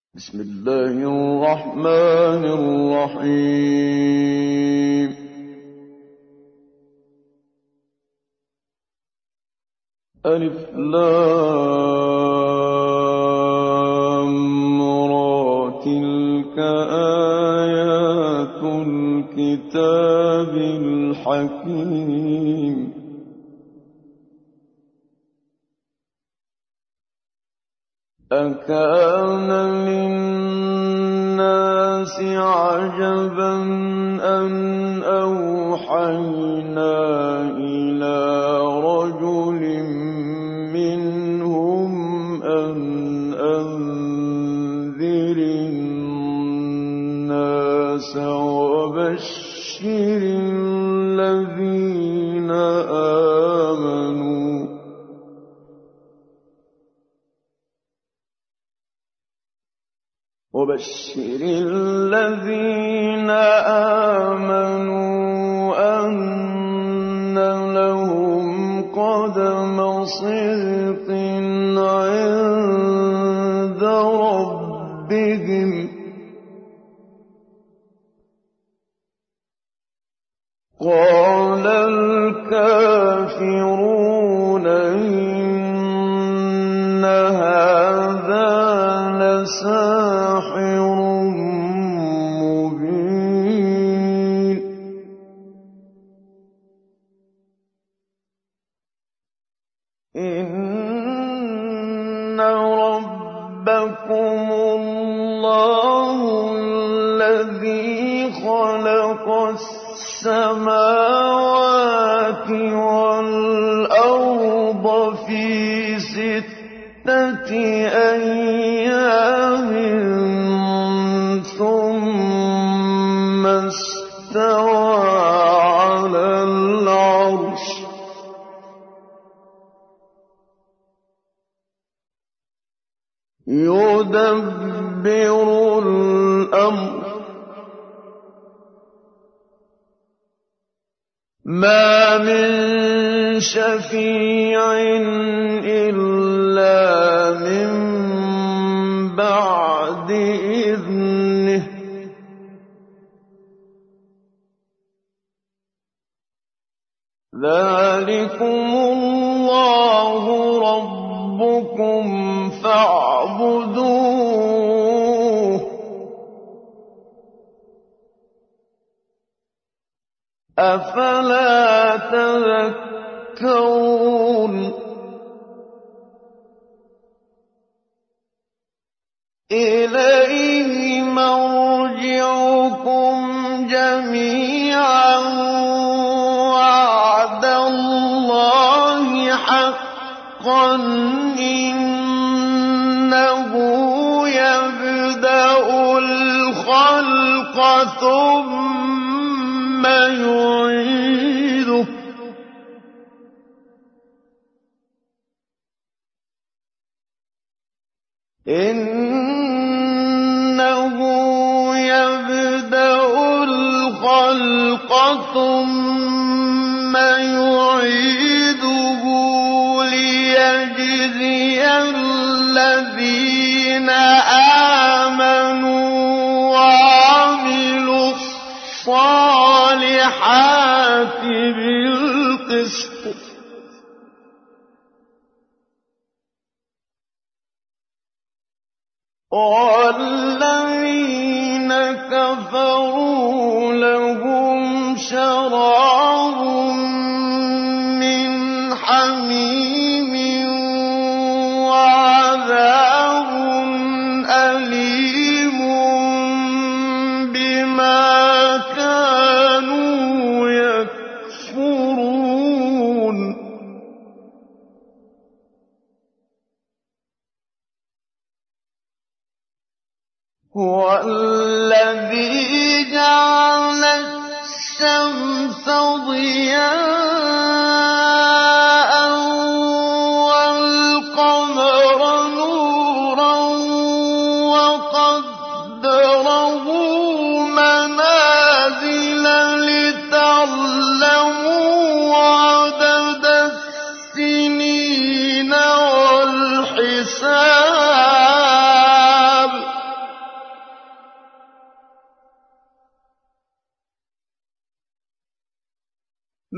بسم الله الرحمن الرحيم. ألف لام را تلك آيات الكتاب الحكيم. أكان للناس عجبا أن أوحينا إلى رجل منهم أن أنذر الناس وبشر الذين آمنوا أن لهم قدم صدق عند ربهم. قال الكافرون إن هذا لساحر مبين. إن ربكم الله الذي خلق السماوات والأرض في 6 أيام ثم استوى على العرش. يدبر الأمر ما من شفيع إلا من بعد إذنه. ذلكم الله ربكم فاعبدوه أفلا تذكرون. إليه مرجعكم جميعا وعد الله حقا إنه يبدأ الخلق ثم يعيده إنه يبدأ الخلق ثم يعيده ليجزي الذين آمنوا وعملوا الصالحات بالقسط والذين كفروا لهم شراب من حميم وعذاب أليم بما كانوا يكفرون. هو الذي جعل الشمس ضياء والقمر نورا وقدره منازل لتعلموا عدد السنين والحساب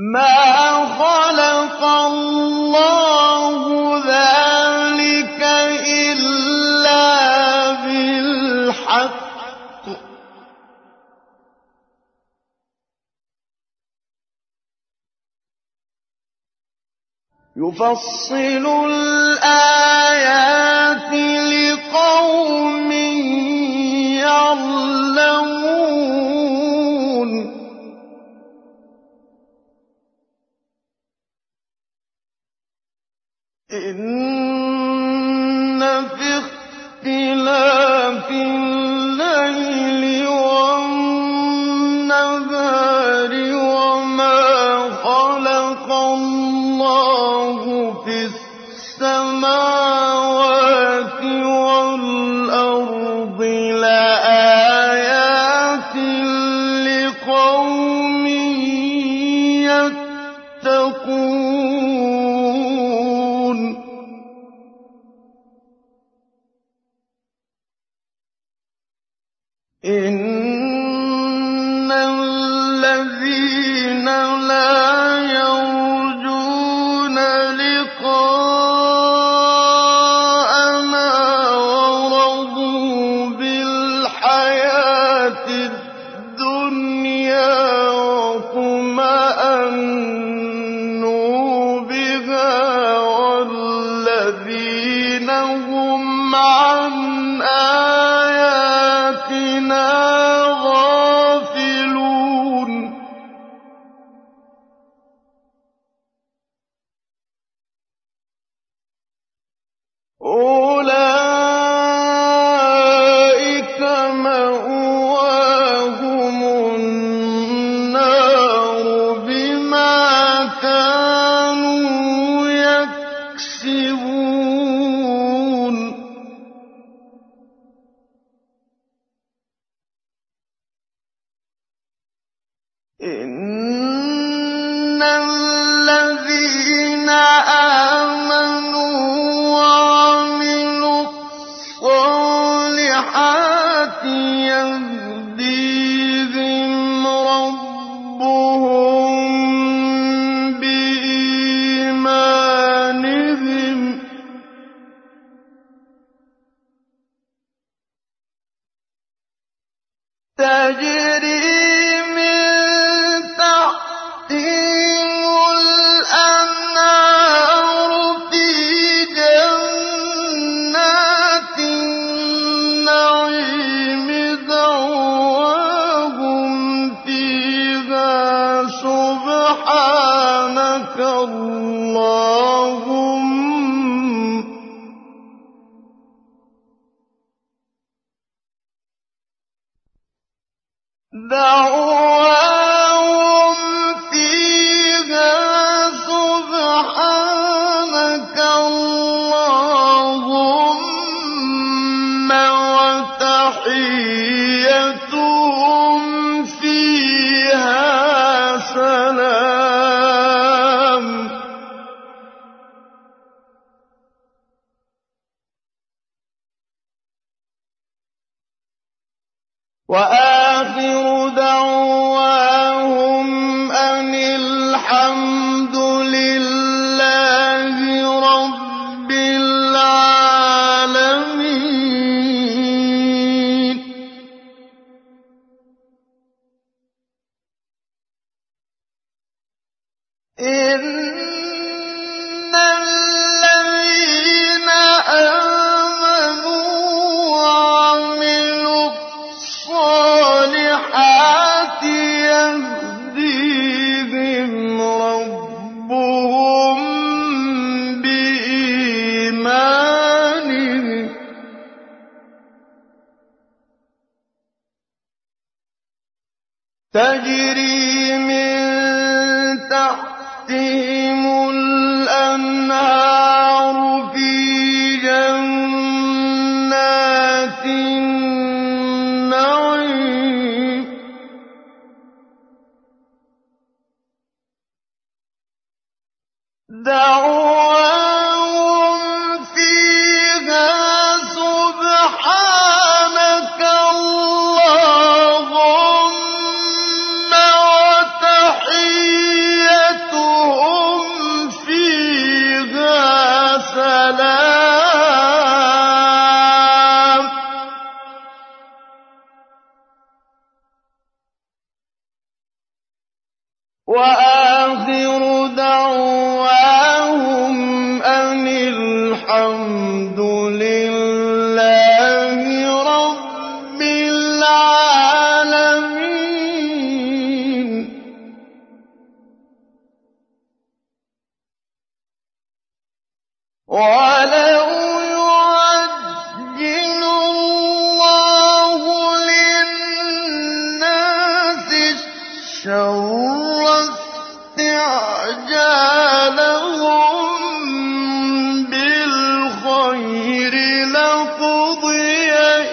مَا خَلَقَ اللَّهُ ذَٰلِكَ إِلَّا بِالْحَقِّ ۚ يُفَصِّلُ الْآيَاتِ لِقَوْمٍ يَعْلَمُونَ. إِنَّ فِي اخْتِلَافِ اللَّيْلِ وَالنَّهَارِ وَمَا خَلَقَ اللَّهُ فِي السَّمَاوَاتِ وَالْأَرْضِ لَآيَاتٍ لِّقَوْمٍ يَتَّقُونَ. إِنَّ الَّذِينَ لَا يَرْجُونَ لِقَاءَنَا وَرَضُوا بِالْحَيَاةِ الدُّنْيَا وَاطْمَأَنُّوا بِهَا وَالَّذِينَ هُمْ عَنْ آيَاتِنَا غَافِلُونَ أُولَٰئِكَ مَأْوَاهُمُ النَّارُ بِمَا كَانُوا يَكْسِبُونَ. إِنَّ الَّذِينَ آمَنُوا وَعَمِلُوا الصَّالِحَاتِ يَهْدِيهِمْ رَبُّهُم بِإِيمَانِهِمْ ۖ تَجْرِي مِن تَحْتِهِمُ الْأَنْهَارُ فِي جَنَّاتِ النَّعِيمِ دَعْوَاهُمْ فِيهَا سُبْحَانَكَ اللَّهُمَّ وَتَحِيَّتُهُمْ فِيهَا سَلَامٌ. وَآخِرُ دَعْوَاهُمْ أَنِ الْحَمْدُ لِلَّهِ رَبِّ الْعَالَمِينَ. إِنَّ الَّذِينَ آمَنُوا وَعَمِلُوا الصَّالِحَاتِ يَهْدِيهِمْ رَبُّهُم بِإِيمَانِهِمْ ۖ تَجْرِي مِن تَحْتِهِمُ الْأَنْهَارُ فِي جَنَّاتِ النَّعِيمِ دَعْوَاهُمْ فِيهَا سُبْحَانَكَ اللَّهُمَّ وَتَحِيَّتُهُمْ وآخر دعواهم أن الحمد لله رب العالمين. ولو يعجل الله للناس الشر استعجالهم بالخير لقضي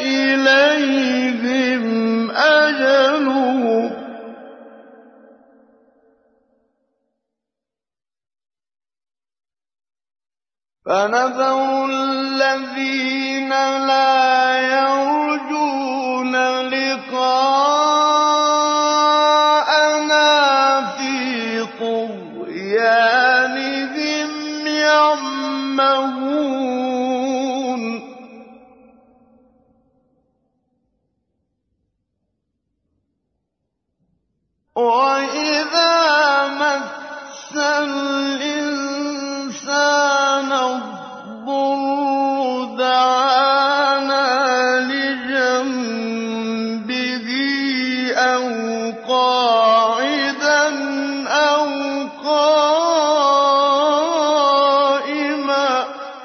إليهم أجلهم فنذر الذين لا يرجون لقاءنا في طغيانهم يعمهون. وإذا مس الإنسان الضر دعانا لجنبه أو قاعدا أو قائما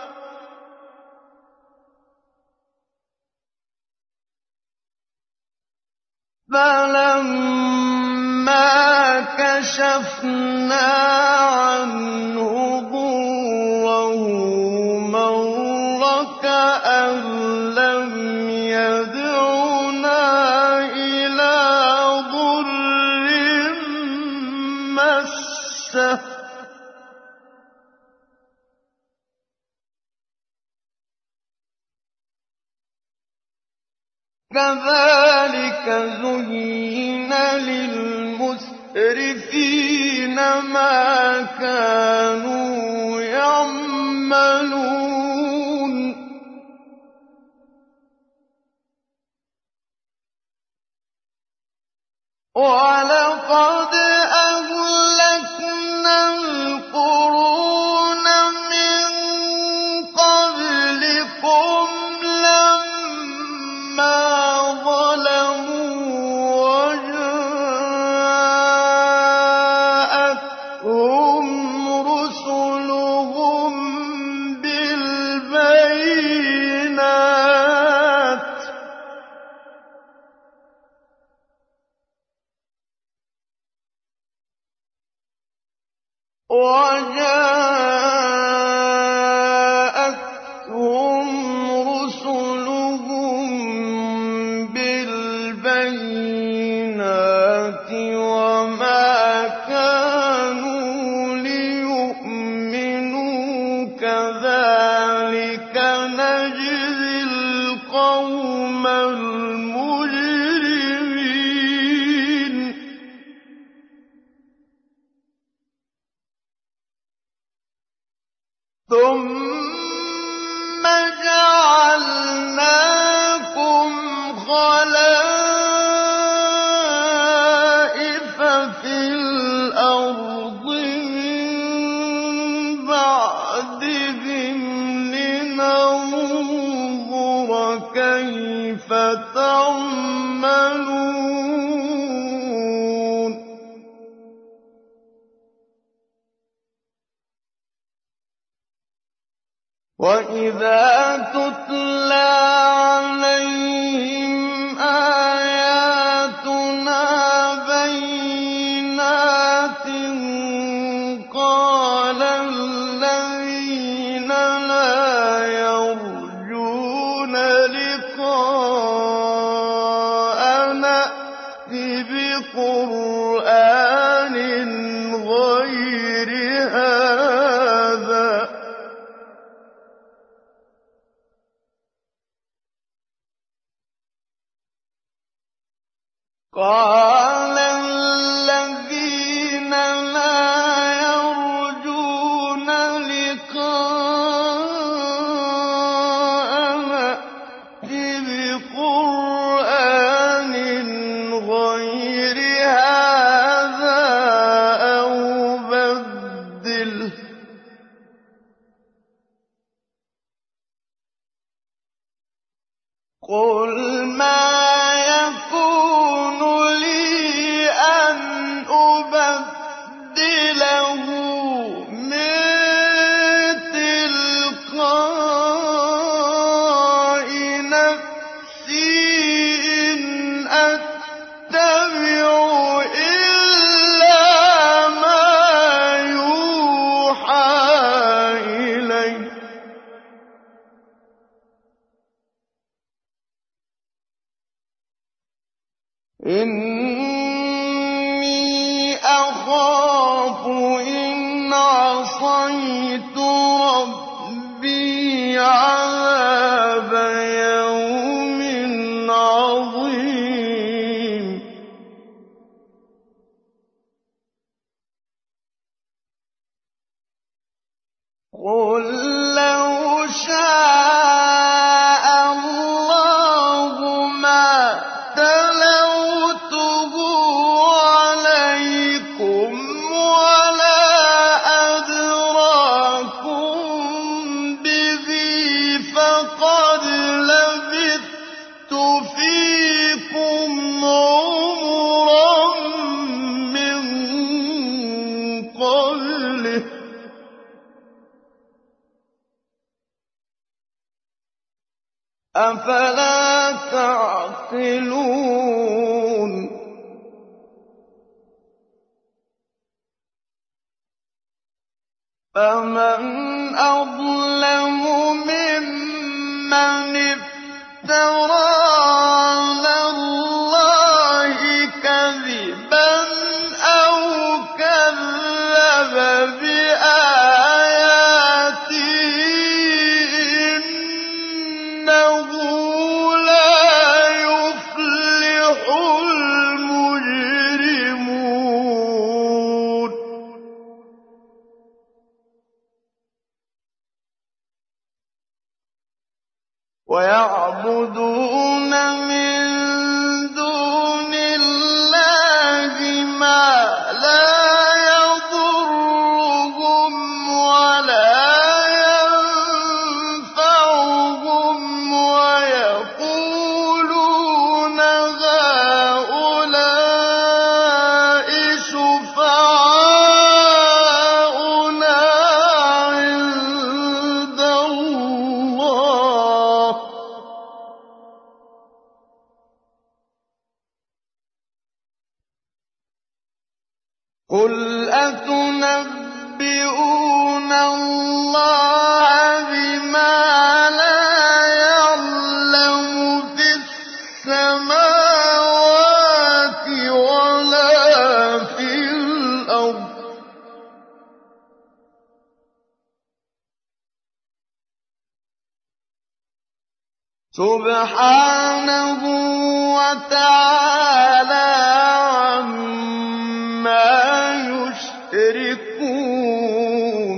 فلما كشفنا عنه ضره مر كأن لم يدعنا إلى ضر مسه كذلك زين للمسرفين ما كانوا يعملون. ولقد أهلكنا القرون من قبلكم لما ظلموا وجاءتهم رسلهم بالبينات وما كانوا ليؤمنوا كذلك نجزي القوم المجرمين. ثم جعلناكم خلائف في الأرض من بعدهم لننظر كيف تعملون. وإذا تتلى عليهم آياتنا بينات قال الذين لا يرجون لقاءنا ائت بقرآن غير هذا قال الذين لا يرجون لقاءنا ائت بقرآن غير هذا قُلْ مَا يَكُونُ لِي أَنْ أُبَدِّلَهُ مِن تِلْقَاءِ نَفْسِي إِنْ أَتَّبِعُ إِلَّا مَا يُوحَىٰ إِلَيَّ ۖ إِنِّي أَخَافُ إِنْ عَصَيْتُ رَبِّي عَذَابَ يَوْمٍ عَظِيمٍ قُل لَّوْ شَاءَ اللَّهُ مَا تَلَوْتُهُ عَلَيْكُمْ وَلَا أَدْرَاكُم بِهِ ۖ فَقَدْ لَبِثْتُ فِيكُمْ عُمُرًا مِّن قَبْلِهِ ۚ أَفَلَا تَعْقِلُونَ فَمَنْ أَظْلَمُ مِمَّنِ افْتَرَىٰ عَلَى اللَّهِ كَذِبًا أَوْ كَذَّبَ بِآيَاتِهِ ۚ إِنَّهُ لَا يُفْلِحُ الْمُجْرِمُونَ وَيَعْبُدُونَ مِن دُونِ اللَّهِ مَا لَا يَضُرُّهُمْ وَلَا يَنفَعُهُمْ وَيَقُولُونَ هَٰؤُلَاءِ شُفَعَاؤُنَا عِندَ اللَّهِ ۚ قُلْ أَتُنَبِّئُونَ اللَّهَ بِمَا لَا يَعْلَمُ فِي السَّمَاوَاتِ وَلَا فِي الْأَرْضِ ۚ سُبْحَانَهُ وَتَعَالَىٰ عَمَّا يُشْرِكُونَ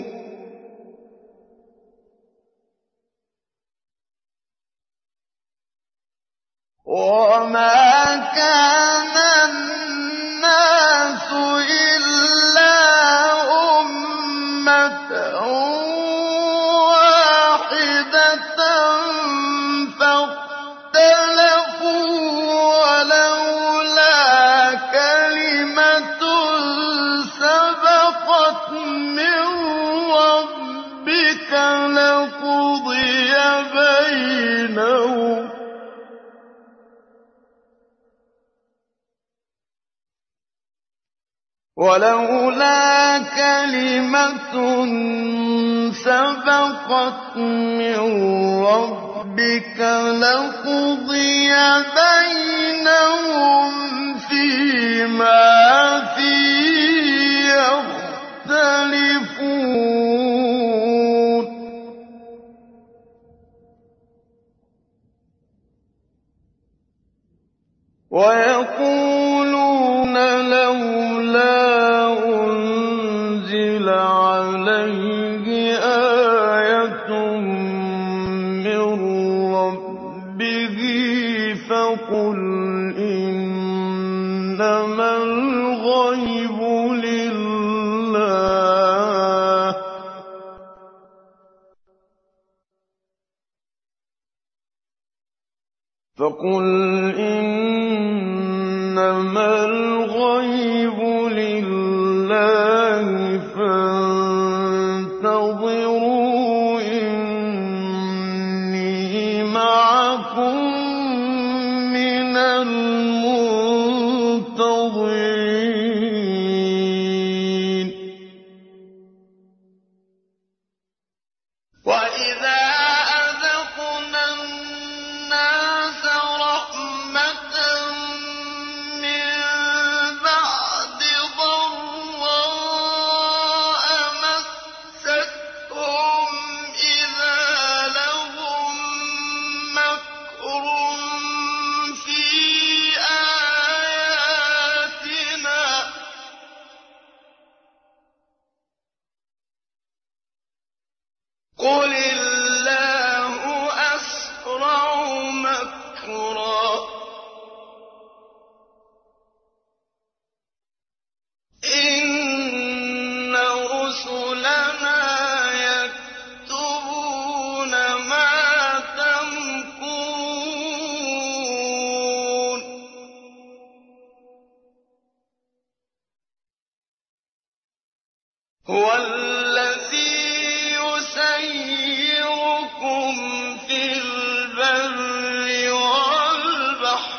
وَمَا كَانَ النَّاسُ إِلَّا أُمَّةً وَاحِدَةً فَاخْتَلَفُوا ۚ وَلَوْلَا كَلِمَةٌ سَبَقَتْ مِن رَّبِّكَ لَقُضِيَ بَيْنَهُمْ ۚ وَلَوْلَا كَلِمَةٌ سَبَقَتْ مِن رَّبِّكَ لَقُضِيَ بَيْنَهُمْ فِيمَا فِيهِ يَخْتَلِفُونَ وَيَقُولُونَ لَوْلَا أُنزِلَ عَلَيْهِ آيَةٌ مِّن رَّبِّهِ ۖ فَقُلْ إِنَّمَا الْغَيْبُ لِلَّهِ ۖ فقل إنما الغيب لله فانتظروا إني معكم من المنتظرين وإذا أذقنا الناس رحمة من بعد ضراء مستهم إذا لهم مكر في آياتنا قل الله أسرع مكرا إن رسلنا يكتبون ما تمكرون هو الذي يسيركم في البر والبحر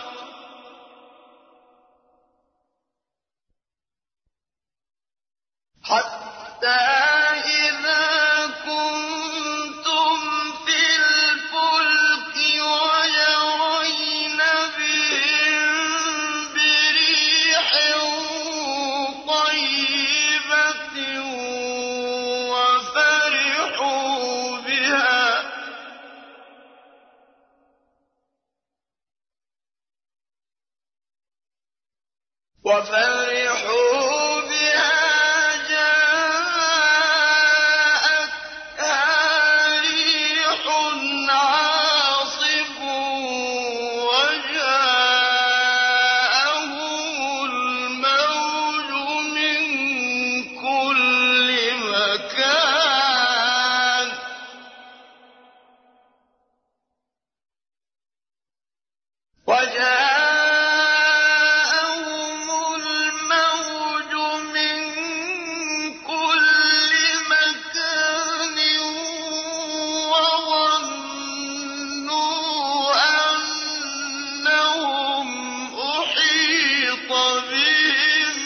حتى إذا كنتم في الفلك وجرين بهم بريح طيبة وفرحوا بها جاءتها ريح عاصف وجاءهم الموج من كل مكان وظنوا أنهم أحيط بهم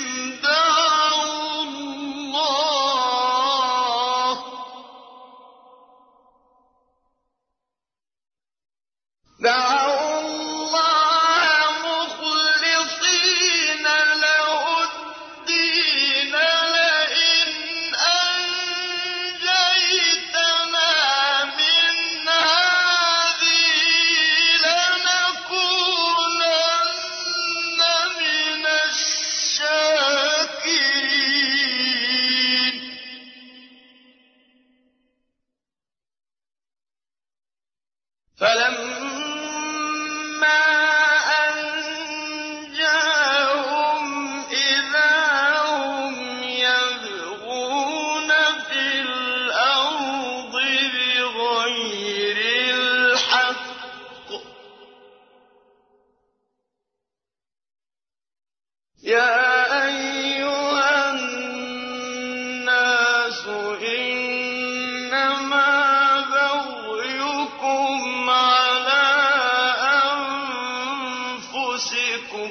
دعوا الله مخلصين له الدين لئن أنجيتنا من هذه لنكونن من الشاكرين فلما أنجاهم إذا هم يبغون في الأرض بغير الحق يا أيها الناس إنما بغيكم على أنفسكم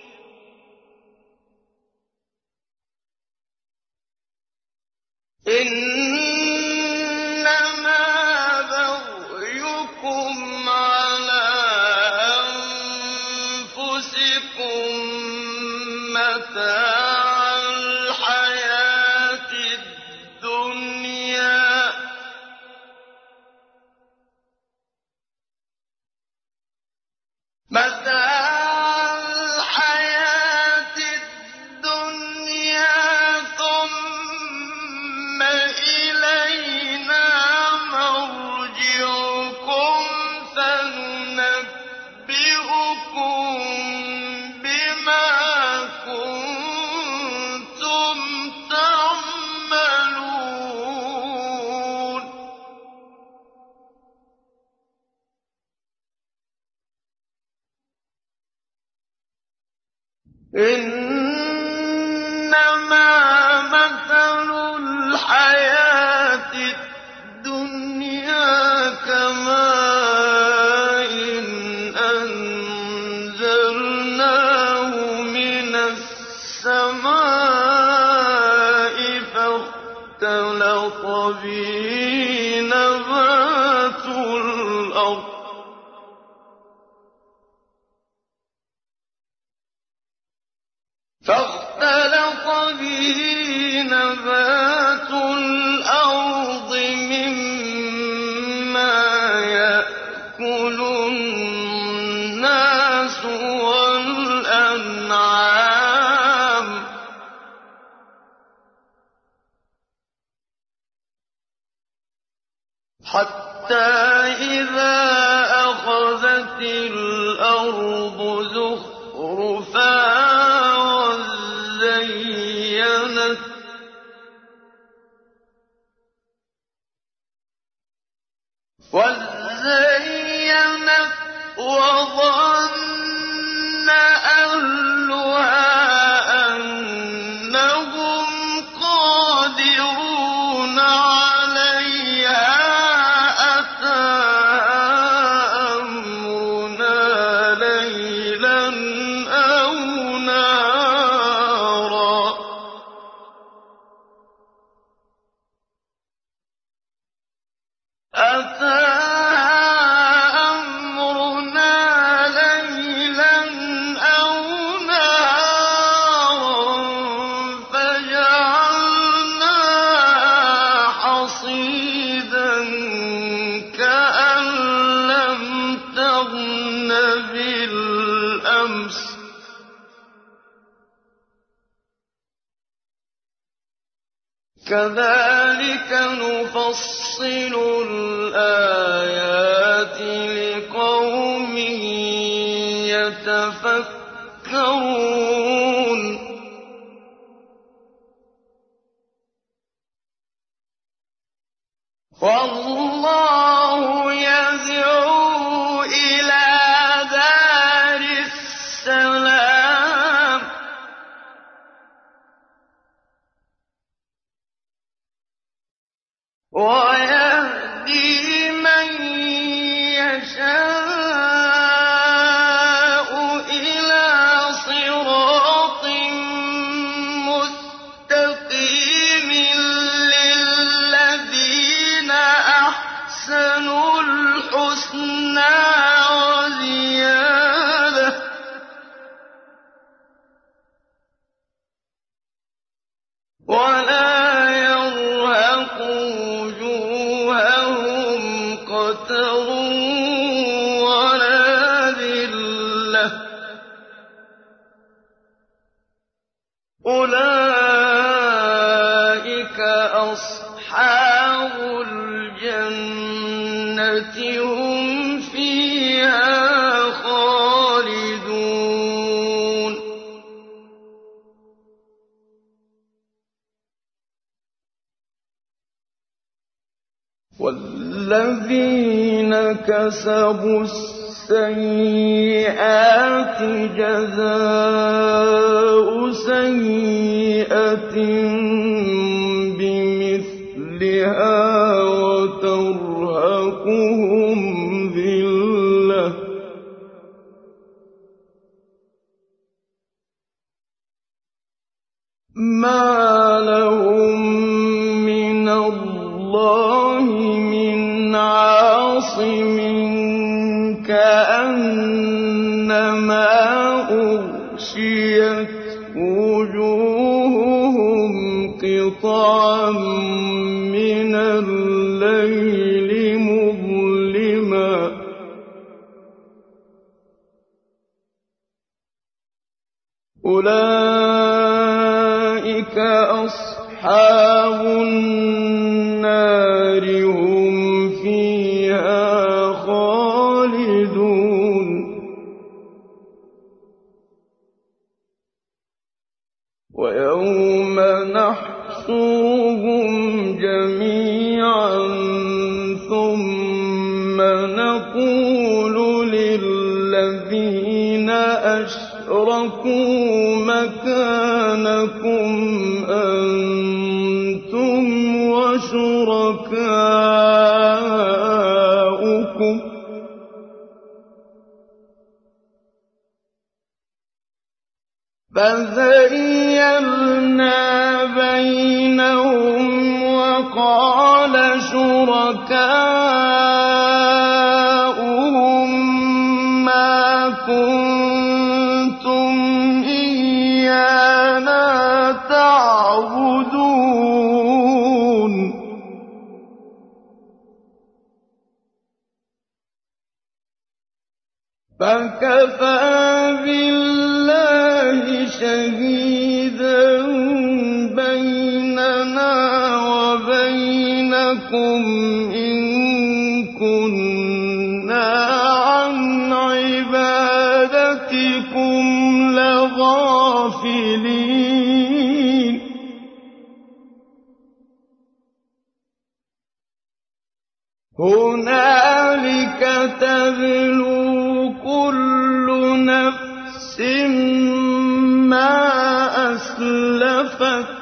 إنما بغيكم على أنفسكم متاع الحياة الدنيا ثم إلينا مرجعكم فننبئكم بما كنتم إنما مثل الحياة الدنيا كماء أنزلناه من السماء فاختلط به نبات الأرض مما يأكل الناس والأنعام حتى إذا أخذت الأرض زخرفها وزينت وظن أهلها أنهم قادرون عليها أتاها أمرنا ليلا أو نهارا فجعلناها حصيدا كأن لم تغن بالأمس كذلك نفصل الآيات لقوم يتفكرون والله يدعو إلى دار السلام ويهدي من يشاء إلى صراط مستقيم للذين أحسنوا الحسنى وزيادة ولا يرهق وجوههم قتر ولا ذلة أولئك أصحاب الجنة هم فيها خالدون والذين كسبوا السيئات جزاء سيئة بمثلها وترهقهم ذلة ما لهم من الله من عاصم كأنما أغشيت وجوههم قطعا من الليل مظلما أولئك أصحاب النار هم فيها خالدون ويوم نحشرهم جميعا ثم نقول للذين الَّذِينَ أَشْرَكُوا مَكَانَكُمْ أَنتُمْ وَشُرَكَاؤُكُمْ ۚ فَزَيَّلْنَا بَيْنَهُمْ وَقَالَ شُرَكَاؤُهُم مَّا كُنتُمْ إِيَّانَا تَعْبُدُونَ فَكَفَىٰ بِاللَّهِ شَهِيدًا بَيْنَنَا وَبَيْنَكُمْ إِن كُنَّا عَنْ عِبَادَتِكُمْ لَغَافِلِينَ هُنَالِكَ تَبْلُو كُلُّ نَفْسٍ مَّا أَسْلَفَتْ ۚ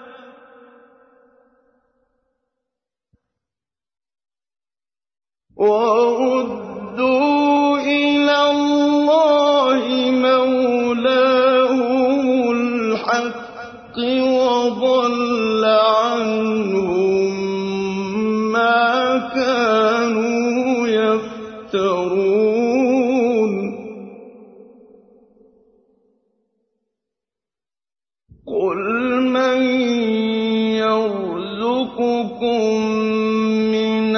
وَرُدُّوا إِلَى اللَّهِ مَوْلَاهُمُ الْحَقِّ وَضَلَّ عَنْهُم مَّا كَانُوا يَفْتَرُونَ قُلْ مَن يَرْزُقُكُم مِّنَ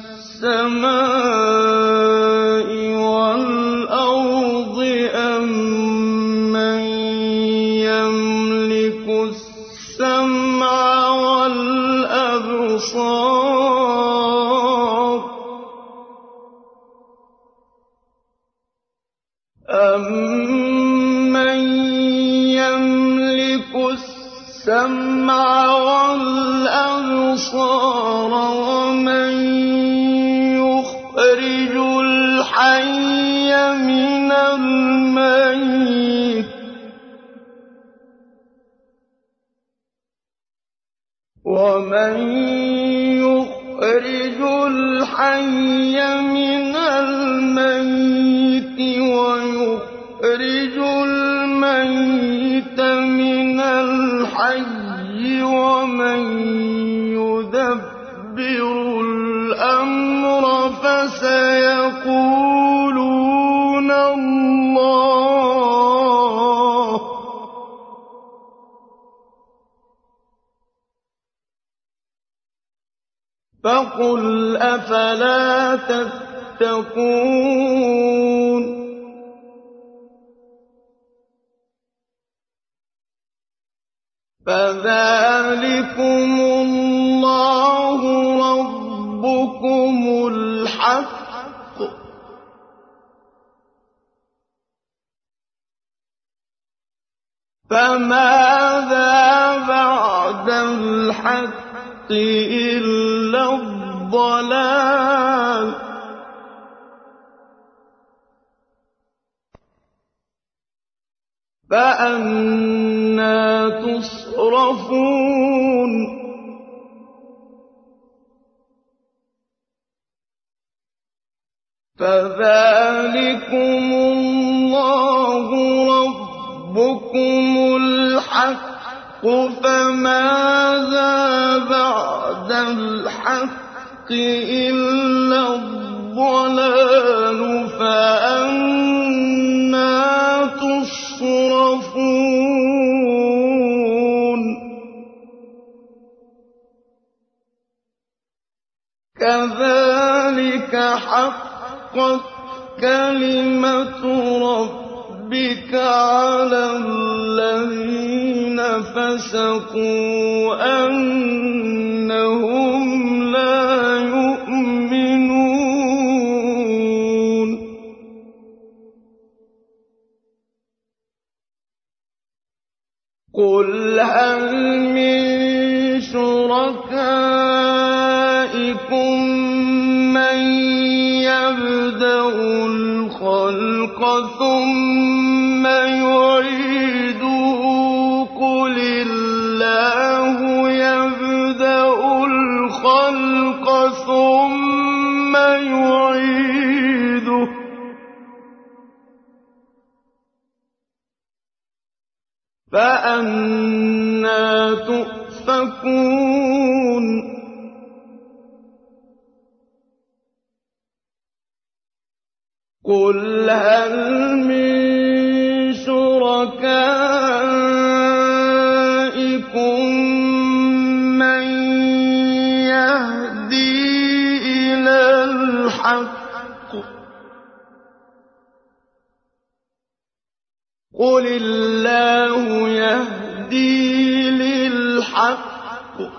السَّمَاءِ وَالْأَرْضِ أَمَّن يَمْلِكُ السَّمْعَ وَالْأَبْصَارَ وَمَن يُخْرِجُ الْحَيَّ مِنَ الْمَيِّتِ وَيُخْرِجُ الْمَيِّتَ مِنَ الْحَيِّ وَمَن يُدَبِّرُ الْأَمْرَ فَسَيَقُولُونَ اللَّهُ ۚ فَقُلْ أَفَلَا تَتَّقُونَ فَذَٰلِكُمُ اللَّهُ رَبُّكُمُ الْحَقُّ ۖ فَمَاذَا بَعْدَ الْحَقِّ إِلَّا الضَّلَالُ ۖ فَأَنَّىٰ تُصْرَفُونَ فَذَٰلِكُمُ اللَّهُ رَبُّكُمُ الْحَقُّ ۖ فَمَاذَا بَعْدَ الْحَقِّ إِلَّا الضَّلَالُ ۖ فَأَنَّىٰ تُصْرَفُونَ كَذَٰلِكَ حَقَّتْ كَلِمَةُ رَبِّكَ عَلَى الَّذِينَ فَسَقُوا أَنَّهُمْ لَا يُؤْمِنُونَ قُلْ هَلْ مِن شُرَكَائِكُم مَّن يَبْدَأُ الْخَلْقَ الْخَلْقَ ثُمَّ يُعِيدُهُ قُلِ اللَّهُ يَبْدَأُ الْخَلْقَ ثُمَّ يُعِيدُهُ فَأَنَّىٰ تُؤْفَكُونَ قُلْ هَلْ مِن شُرَكَائِكُم مَّن يَهْدِي إِلَى الْحَقِّ ۚ قُلِ اللَّهُ يَهْدِي لِلْحَقِّ ۗ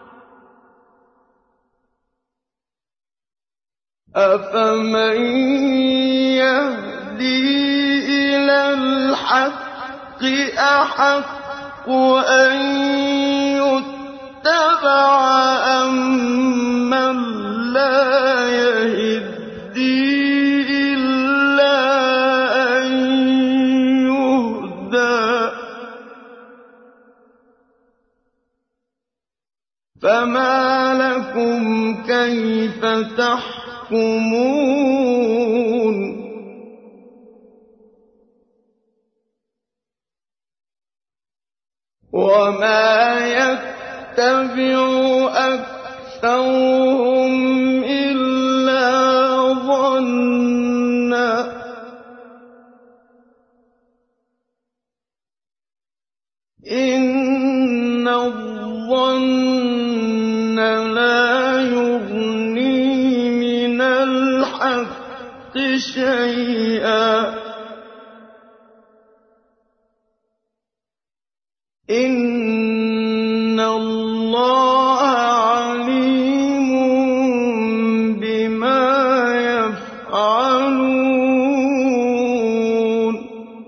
أَفَمَن يَهْدِي إِلَى الْحَقِّ أَحَقُّ أَن يُتَّبَعَ أَمَّن لَّا يَهِدِّي إِلَّا أَن يُهْدَىٰ ۖ فَمَا لَكُمْ كَيْفَ تَحْكُمُونَ وَمَا يَتَّبِعُ أَكْثَرُهُمْ إِلَّا ظَنًّا ۚ إِنَّ الظَّنَّ لَا يُغْنِي مِنَ الْحَقِّ شَيْئًا ۚ إِنَّ اللَّهَ عَلِيمٌ بِمَا يَفْعَلُونَ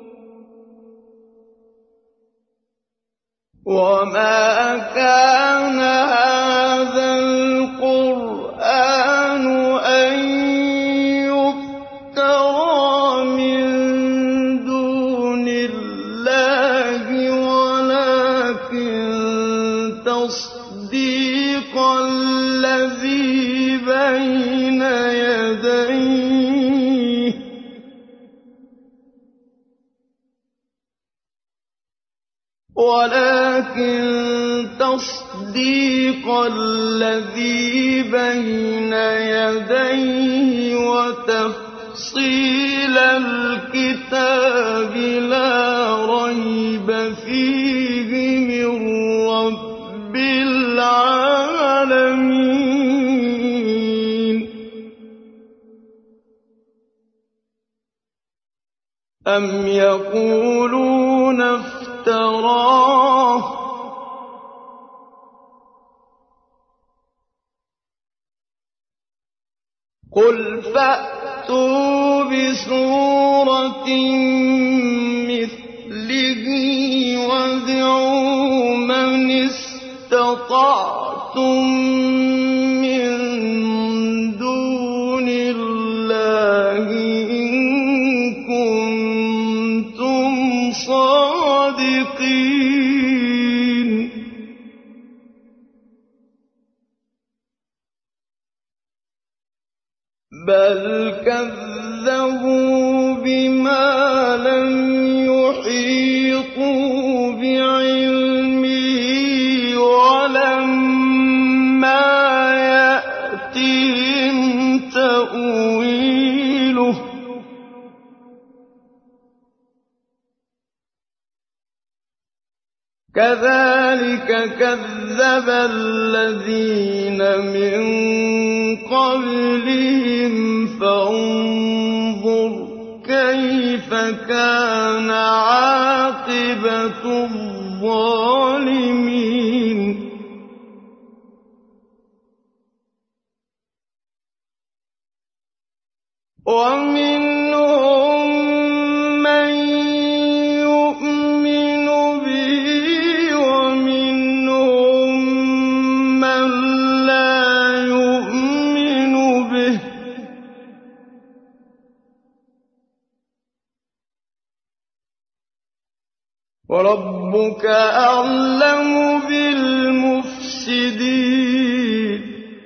وَمَا كَانَ هَٰذَا الْقُرْآنُ أَن يُفْتَرَىٰ مِن دُونِ اللَّهِ وَلَٰكِن تَصْدِيقَ الَّذِي بَيْنَ يَدَيْهِ وَتَفْصِيلَ الْكِتَابِ لَا رَيْبَ فِيهِ مِن رَّبِّ الْعَالَمِينَ أَمْ يَقُولُونَ افْتَرَاهُ ۖ قُلْ فَأْتُوا بِسُورَةٍ مِّثْلِهِ وَادْعُوا مَنِ اسْتَطَعْتُم مِّن دُونِ اللَّهِ إِن كُنتُمْ صَادِقِينَ بَلْ كَذَّبُوا بِمَا لَمْ يُحِيطُوا بِعِلْمِهِ وَلَمَّا يَأْتِهِمْ تَأْوِيلُهُ ۚ كَذَٰلِكَ كَذَّبَ الَّذِينَ مِن قَبْلِهِمْ فَانظُرْ كَيْفَ كَانَ عَاقِبَةُ الظَّالِمِينَ وَمِنْهُم مَّن يُؤْمِنُ بِهِ وَمِنْهُم مَّن لَّا يُؤْمِنُ بِهِ ۚ وربك أعلم بالمفسدين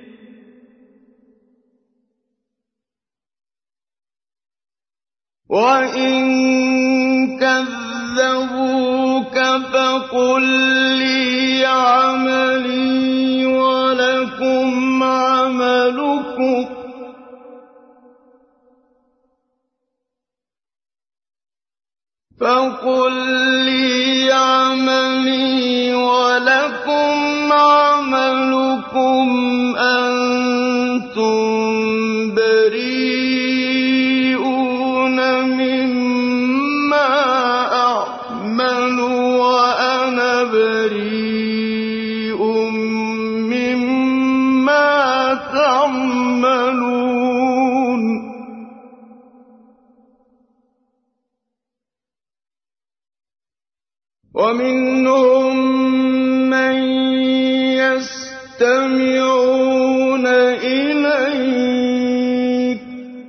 وإن كذبوك فقل لي عملي ولكم عملكم أنتم بريئون مما أعمل وأنا بريء مما تعملون ومنهم من يستمعون إليك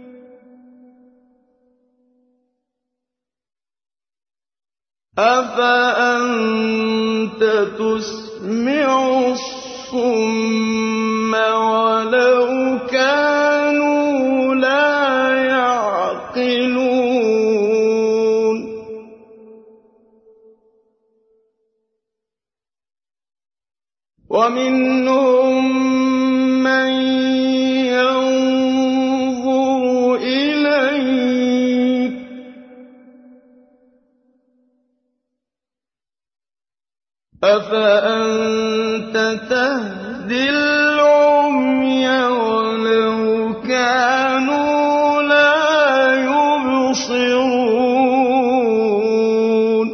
أفأنت تسمع الصم ولو كانوا لا يعقلون ومنهم من ينظر إليك أفأنت تهدي العمي ولو كانوا لا يبصرون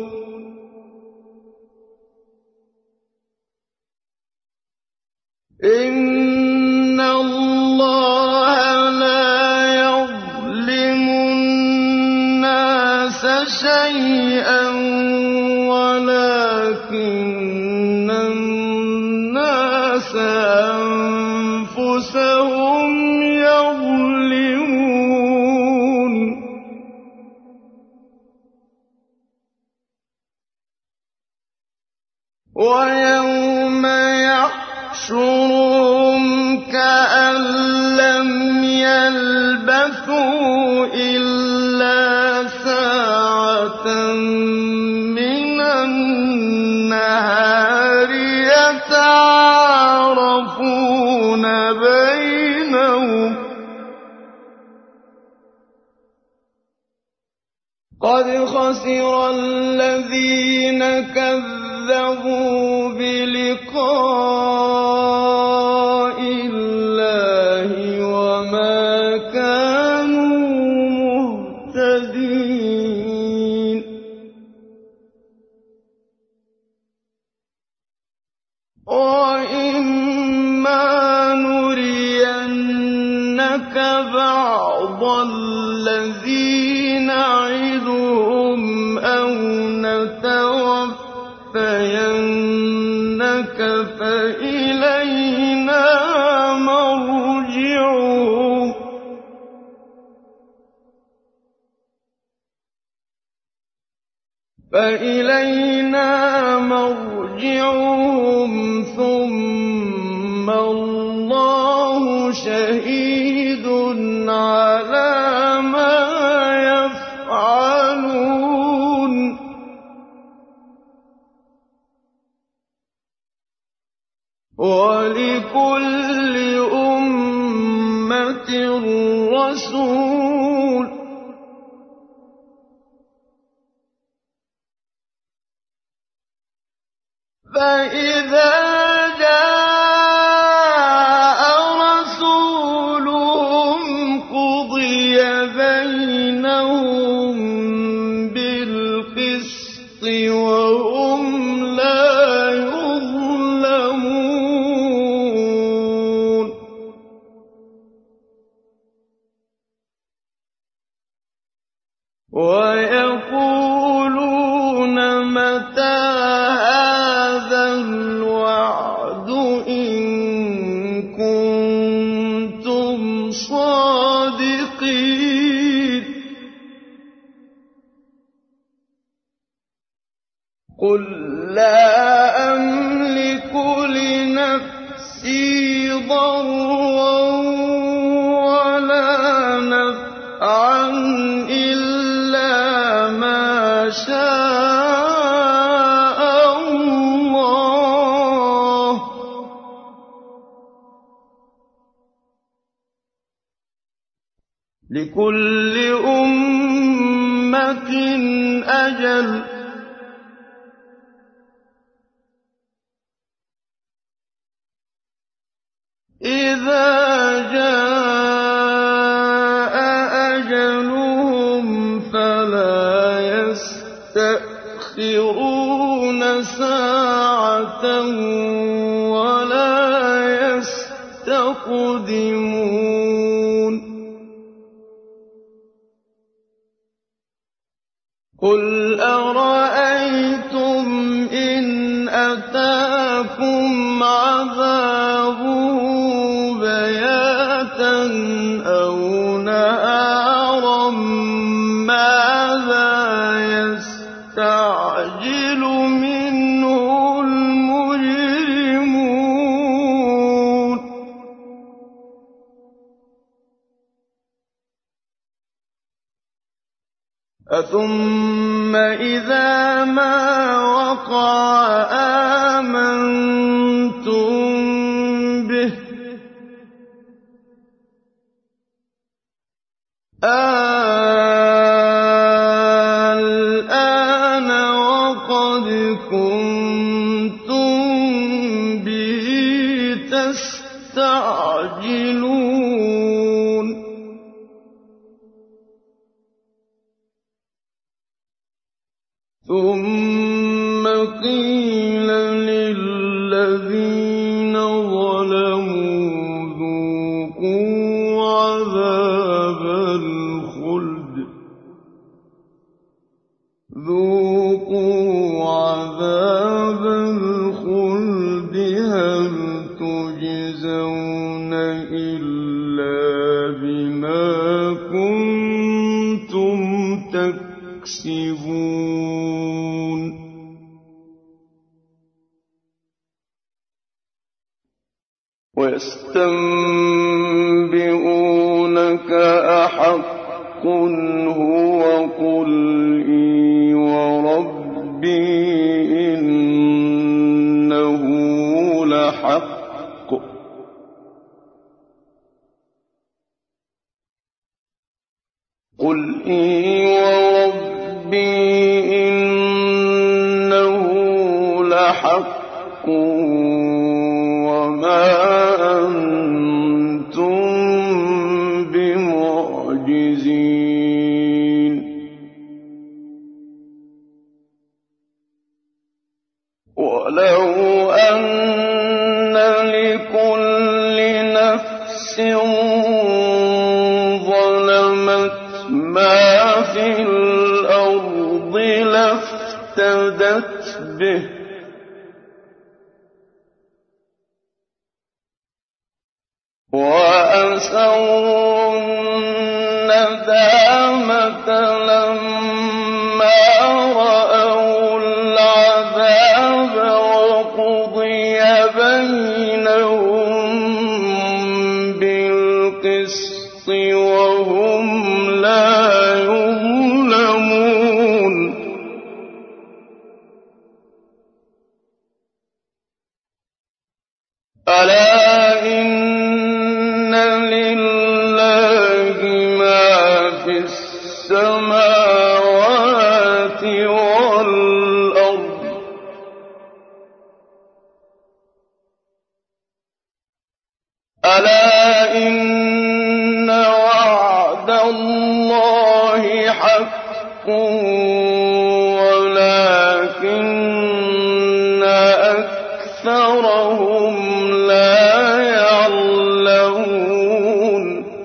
إن الله لا يظلم الناس شيئا ولكن الناس أنفسهم يظلمون ويوم يحشرهم كأن لم يلبثوا إلا ساعة من النهار يتعارفون بينهم قد خسر الذين كذبوا بلقاء الله وما كانوا مهتدين وإما نرينك بعض الذي نعدهم أو نتوفينك فإلينا مرجعهم ثم الله شهيد على ما يفعلون ولكل أمة رسول فإذا جاء رسولهم قضي بينهم بالقسط وهم لا يظلمون ويقولون متى هذا الوعد إن كنتم صادقين قُل لَّا أَمْلِكُ لِنَفْسِي ضَرًّا وَلَا نَفْعًا إِلَّا مَا شَاءَ اللَّهُ ۗ لِكُلِّ أُمَّةٍ أَجَلٌ ۖ إِذَا جَاءَ أَجَلُهُمْ فَلَا يَسْتَأْخِرُونَ سَاعَةً وَلَا يَسْتَقْدِمُونَ قُلْ أَرَأَيْتُمْ إِنْ أَتَاكُمْ عَذَابُهُ بَيَاتًا أَوْ نَهَارًا مَاذَا يَسْتَعْجِلُ مِنْهُ الْمُجْرِمُونَ أَثُمَّ إِذَا مَا وَقَعَ آمَنتُم بِهِ الْآنَ وَقَدْ كُنتُم بِهِ تَسْتَعْجِلُونَ ثُمَّ قِيلَ لِلَّذِينَ ظَلَمُوا ذُوقُوا عَذَابَ الْخُلْدِ هَلْ تُجْزَوْنَ إِلَّا بِمَا كُنتُمْ تَكْسِبُونَ وَيَسْتَنبِئُونَكَ أَحَقٌّ هُوَ قُلْ إِي وَرَبِّي إِنَّهُ لَحَقٌّ قُلْ إِي وَرَبِّي إِنَّهُ لَحَقٌّ وَمَا أَنتُم بِمُعْجِزِينَ وَلَوْ أَنَّ لِكُلِّ نَفْسٍ ظَلَمَتْ مَا فِي الْأَرْضِ لَافْتَدَتْ بِهِ وَأَسَرُّوا النَّدَامَةَ لَمَّا رَأَوُا الْعَذَابَ وَقُضِيَ بَيْنَهُم بِالْقِسْطِ وَهُمْ لَا يُظْلَمُونَ أَلَا إِنَّ لِلَّهِ مَا فِي السَّمَاوَاتِ وَالْأَرْضِ أَلَا إِنَّ وَعْدَ اللَّهِ حَقٌّ وَلَٰكِنَّ أَكْثَرَهُمْ لَا يَعْلَمُونَ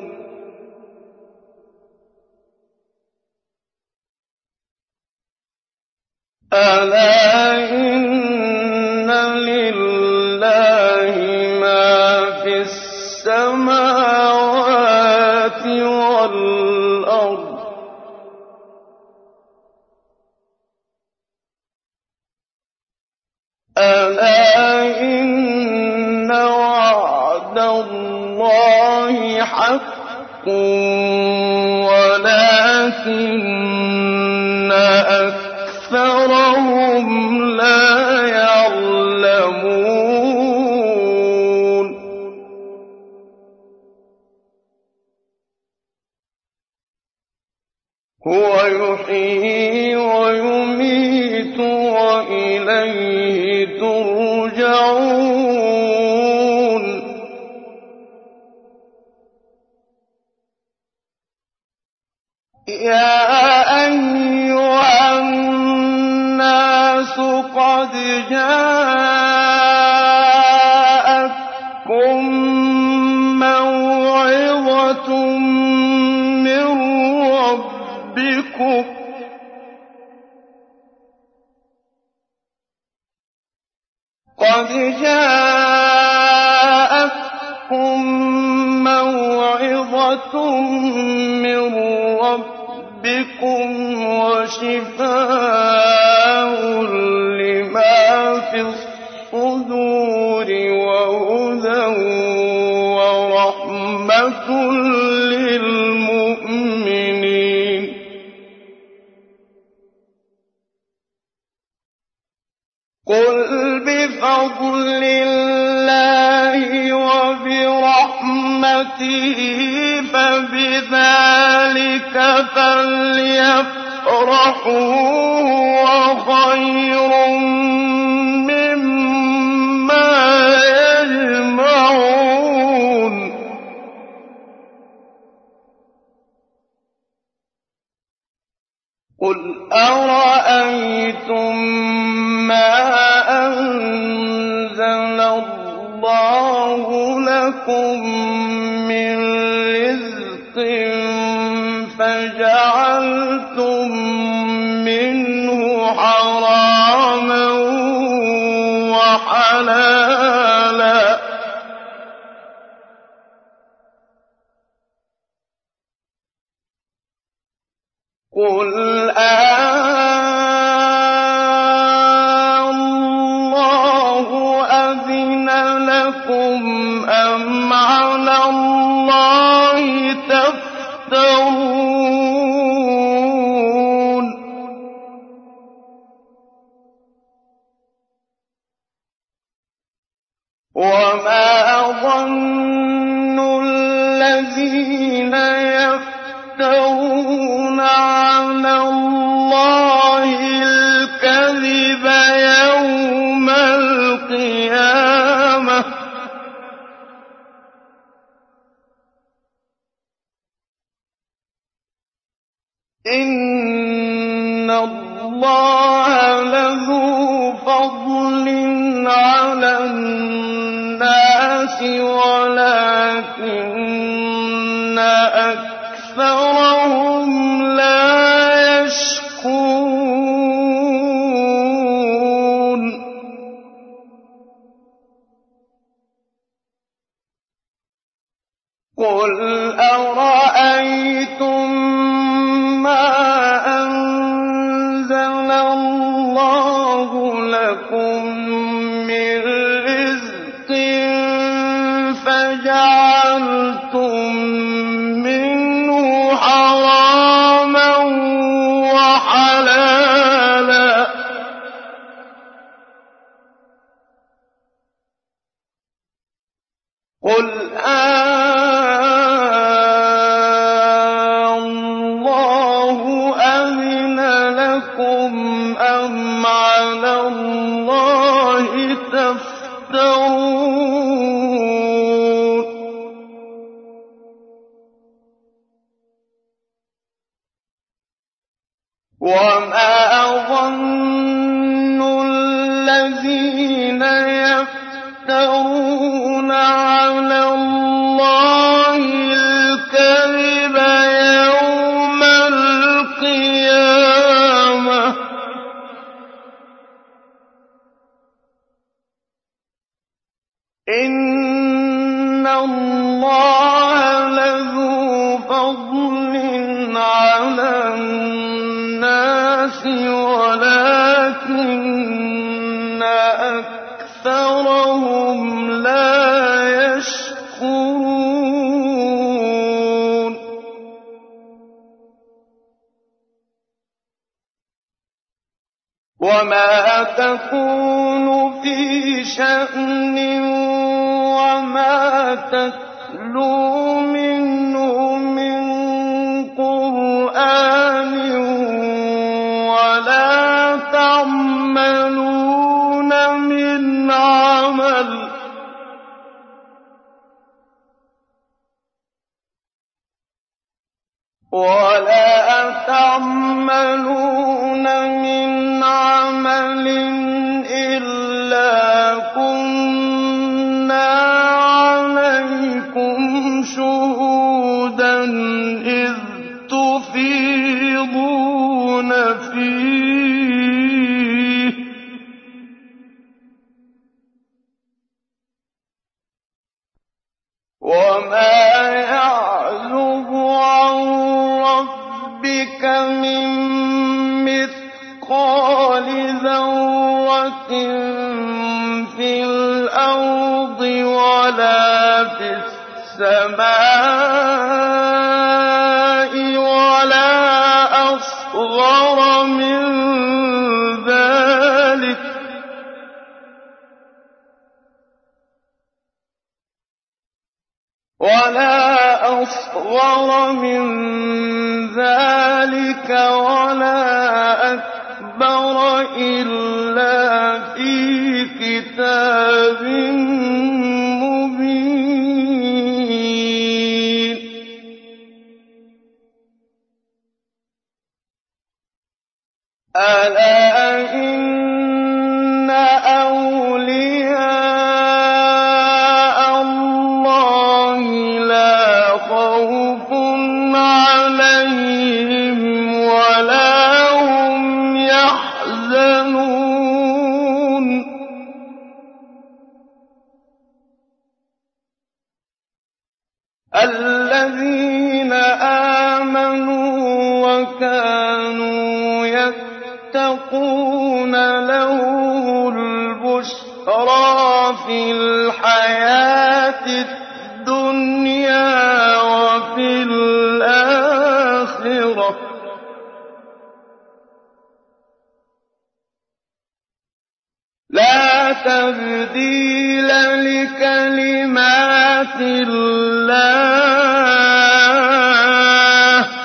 أَلَا إِنَّ لِلَّهِ مَا فِي السَّمَاوَاتِ وَالْأَرْضِ ألا إن وعد الله حق ولكن أكثرهم لا يعلمون هو يحيي ويميت وإليه ترجعون يا أيها الناس قد جاءتكم موعظة من ربكم وشفاء لما في الصدور وهدى ورحمة للمؤمنين قل بفضل الله وبرحمته فبذلك فليفرحوا وخير مما يجمعون قل أرأيتم ما أنزل الله لكم من رزق فجعلتم منه حراما وحلالا قل الله أذن لكم أم على الله تفترون وما ظن الذين يفترون على الله الكذب يوم القيامة إن الله لذو فضل على الناس ولكن أكثرهم لا يشكرون قل أرأيتم ما أنزل الله لكم من رزق فجعلتم منه حراما وحلالا قل الله أذن لكم أم على الله تفترون وما ظن الذين يفترون على الله الكذب يوم القيامة إن الله لذو فضل على الناس ولكن أَكْثَرَهُمْ لَا يَشْكُرُونَ وَمَا تَكُونُ فِي شَأْنٍ وَمَا تَتْلُو مِنْهُ مِنْ قُرْآنٍ وَلَا تَعْمَلُونَ مِنْ عَمَلٍ إِلَّا كُنَّا عَلَيْكُمْ شُهُودًا إِذْ تُفِيضُونَ فِيهِ ۚ وَمَا يَعْزُبُ عَن رَّبِّكَ مِن مِّثْقَالِ ذَرَّةٍ فِي الْأَرْضِ وَلَا فِي السَّمَاءِ وَلَا أَصْغَرَ مِن ذَٰلِكَ وَلَا أَكْبَرَ إِلَّا فِي كِتَابٍ مُّبِينٍ أَلَا إِنَّ أَوْلِيَاءَ اللَّهِ لَا خَوْفٌ عَلَيْهِمْ وَلَا هُمْ يَحْزَنُونَ الَّذِينَ آمَنُوا وَكَانُوا يَتَّقُونَ لَهُمُ الْبُشْرَىٰ فِي الْحَيَاةِ الدُّنْيَا وَفِي الْآخِرَةِ ۚ لَا تَبْدِيلَ لِكَلِمَاتِ اللَّهِ ۚ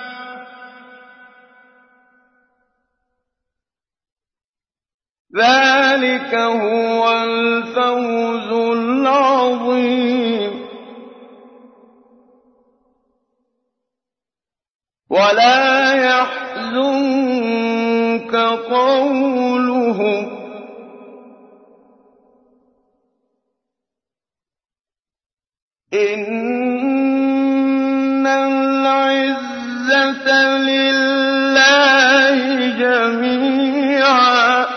ذَٰلِكَ هُوَ الْفَوْزُ الْعَظِيمُ وَلَا يَحْزُنكَ قَوْلُهُمْ ۘ إِنَّ الْعِزَّةَ لِلَّهِ جَمِيعًا ۚ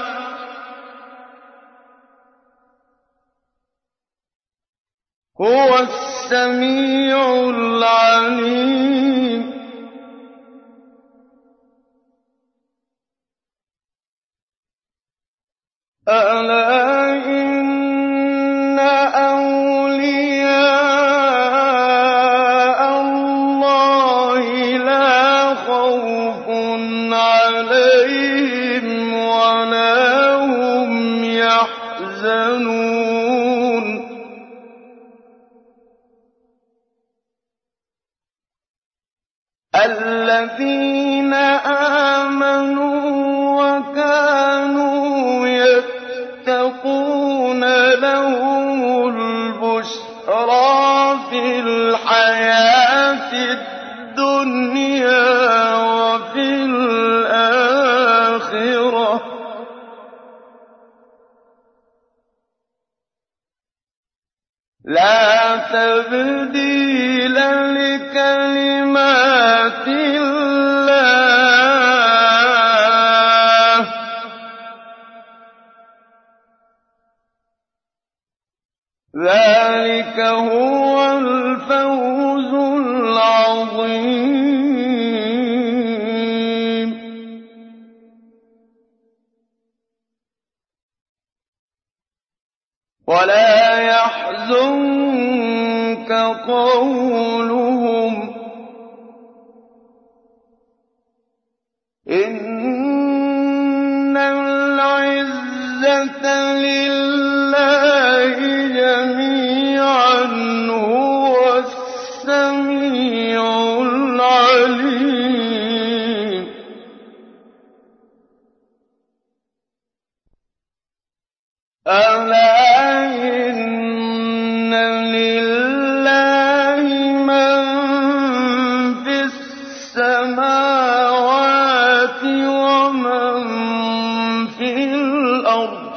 هُوَ السَّمِيعُ الْعَلِيمُ أَلَا إِنَّ أَوْلِيَاءَ اللَّهِ لَا خَوْفٌ عَلَيْهِمْ وَلَا هُمْ يَحْزَنُونَ الَّذِينَ آمَنُوا وَكَانُوا يَتَّقُونَ لَهُمُ الْبُشْرَىٰ فِي الْحَيَاةِ الدُّنْيَا وَفِي الْآخِرَةِ ۚ لَا تَبْدِيلَ لِكَلِمَاتِ اللَّهِ ۚ ذَٰلِكَ هُوَ الْفَوْزُ الْعَظِيمُ ولا يحزنك قولهم إن العزة لله جميعا هو السميع العليم ألا إن لله من في السماوات ومن في الأرض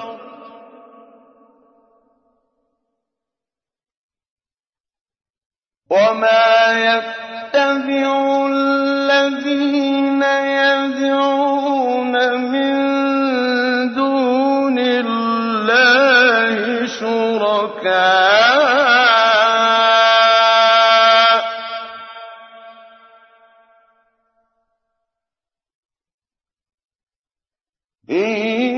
وما يتبع الذين يدعون من دون الله شركاء إن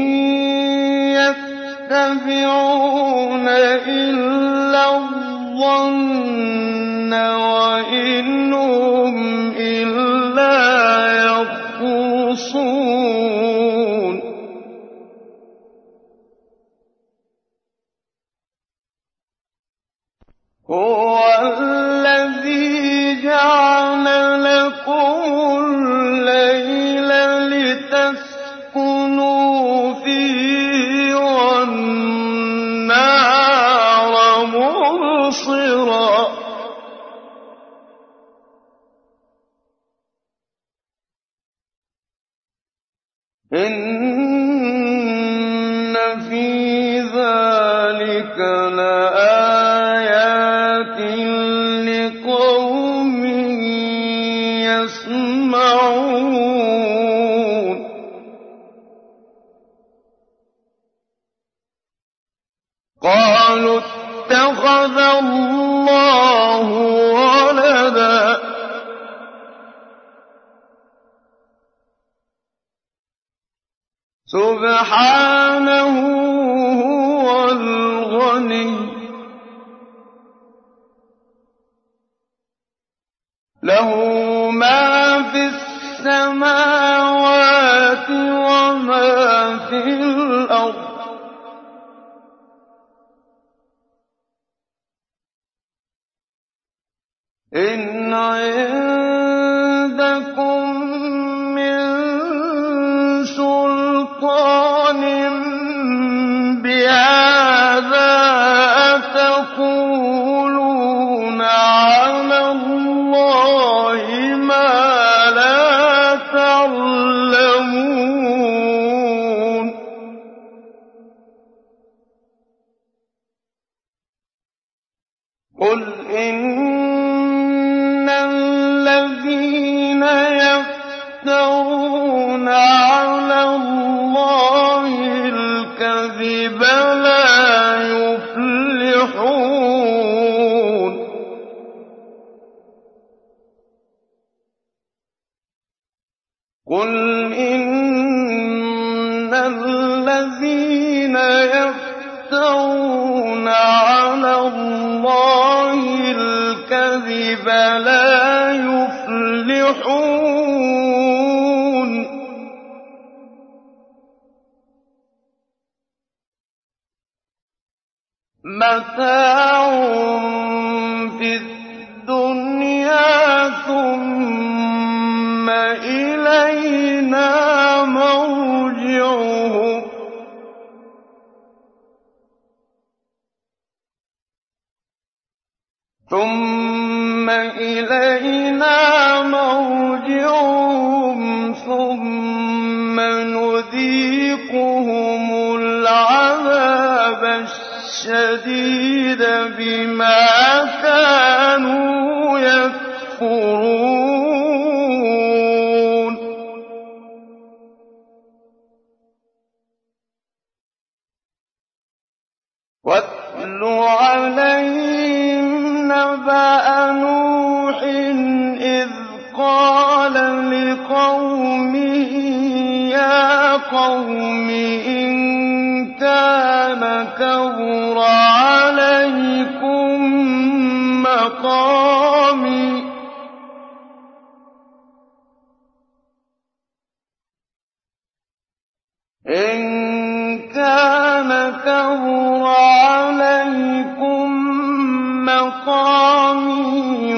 يتبعون إلا الظن وإن هم إلا يخرصون هو الذي جعل لكم الليل لتسكنوا فيه والنهار مبصرا إن في ذلك لآيات لقوم يسمعون قالوا اتخذ الله ولدا سبحانه هو الغني له ما في السماوات وما في الأرض إن عندكم من سلطان بهذا أتقولون على الله ما لا تعلمون قل إن الذين يفترون على الله الكذب لا يفلحون قل إن الذين يفترون على الله الكذب لا يفلحون متاع في الدنيا ثم إلينا مرجعهم ثم نذيقهم العذاب الشديد بما كانوا يكفرون واتل عليهم نبأ نوح إذ قال لقومه يا قوم إن كان كبر إن كان كبر عليكم مقامي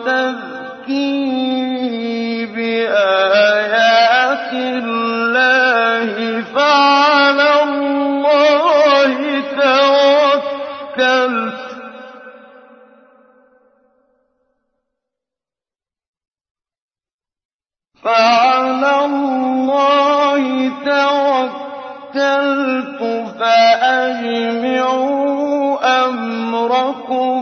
وتذكيري بآيات الله فعلى الله توكلت فأجمعوا أمركم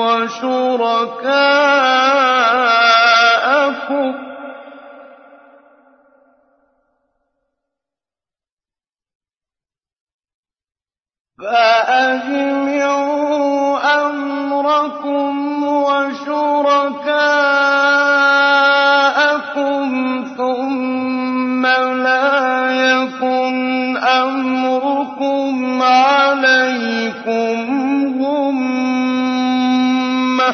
وشركاءكم ثم لا يكن أمركم عليكم غمة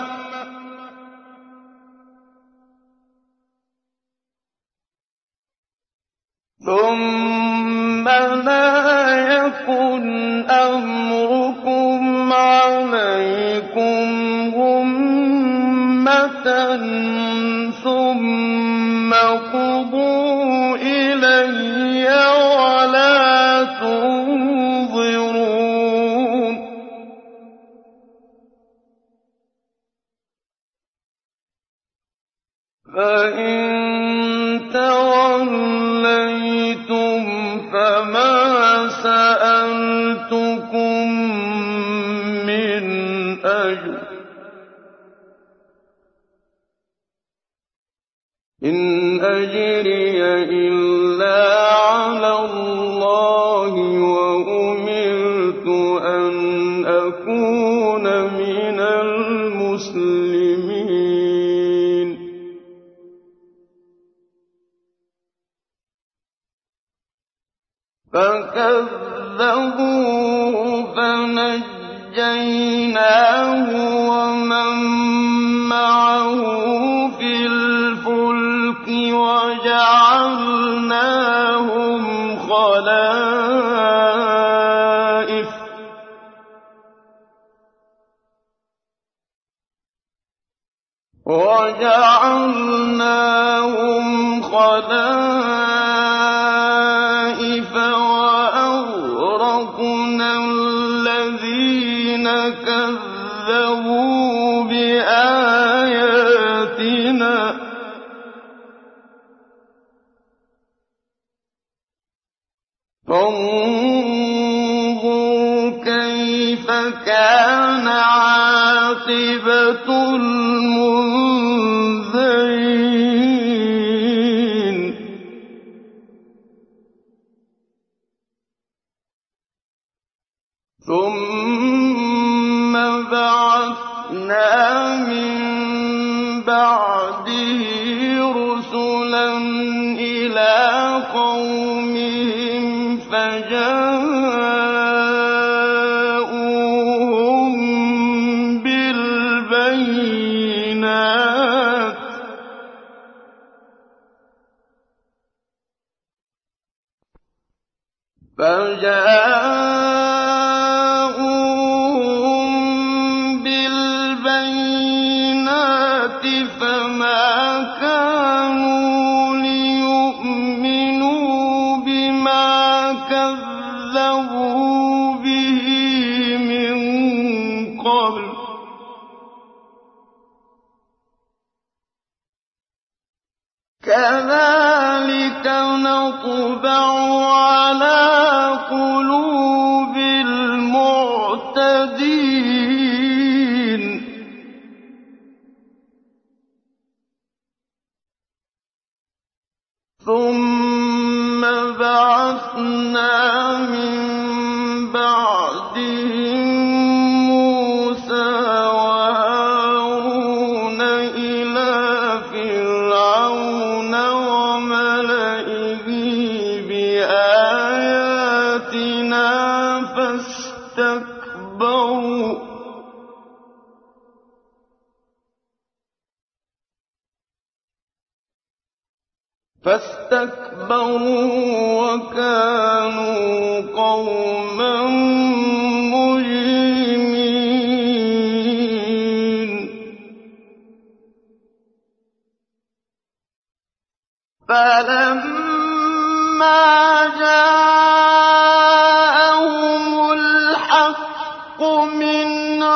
ثم قضوا إلي ولا تنظرون فإن توليتم فما سألتكم من أجر إن أجري إلا على الله وأمرت أن أكون من المسلمين فكذبوه فنجيناه ومن معه في الفلك وجعلناهم خلائف وأغرقنا الذين كذبوا بآياتنا فانظر كيف كان عاقبة المنذرين ثم بعثنا من بعده رسلا إلى قومهم فجاءوهم بالبينات فما كانوا ليؤمنوا بما كذبوا به من قبل كذلك نطبع على قلوب المعتدين ثم بعثنا من بعدهم موسى وهارون إلى فرعون وملئه بآياتنا فاستكبروا وكانوا قوما مجرمين فلما جاءهم الحق من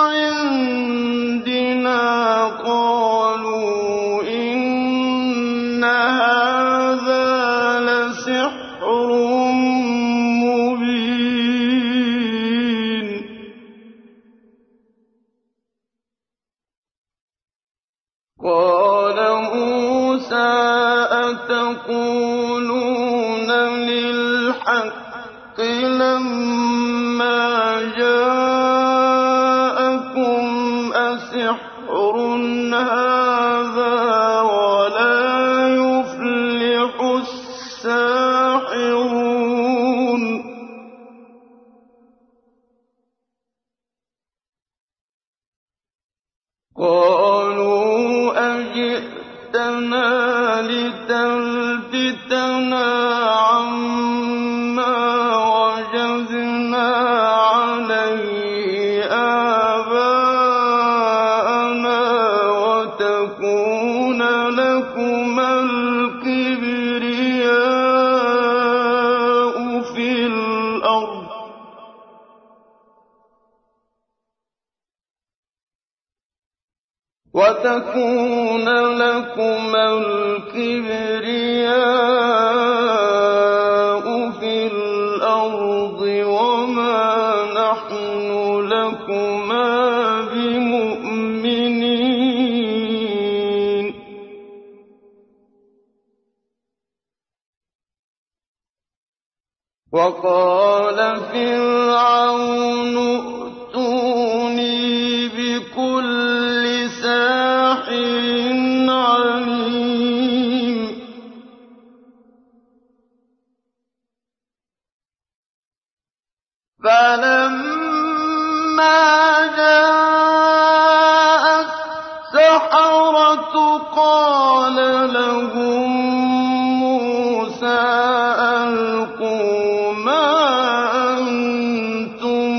عندنا قالوا إن هذا لسحر مبين قال موسى أتقولون للحق لما جاءكم أسحر هذا ولا يفلح الساحرون قالوا أجئتنا لتلفتنا عما وجدنا عليه آباءنا وتكون لكما الكبرياء في الأرض وما نحن لكما بمؤمنين وقال فرعون ائتوني بكل ساحر عليم فلما جاء السحرة قال لهم موسى ألقوا ما أنتم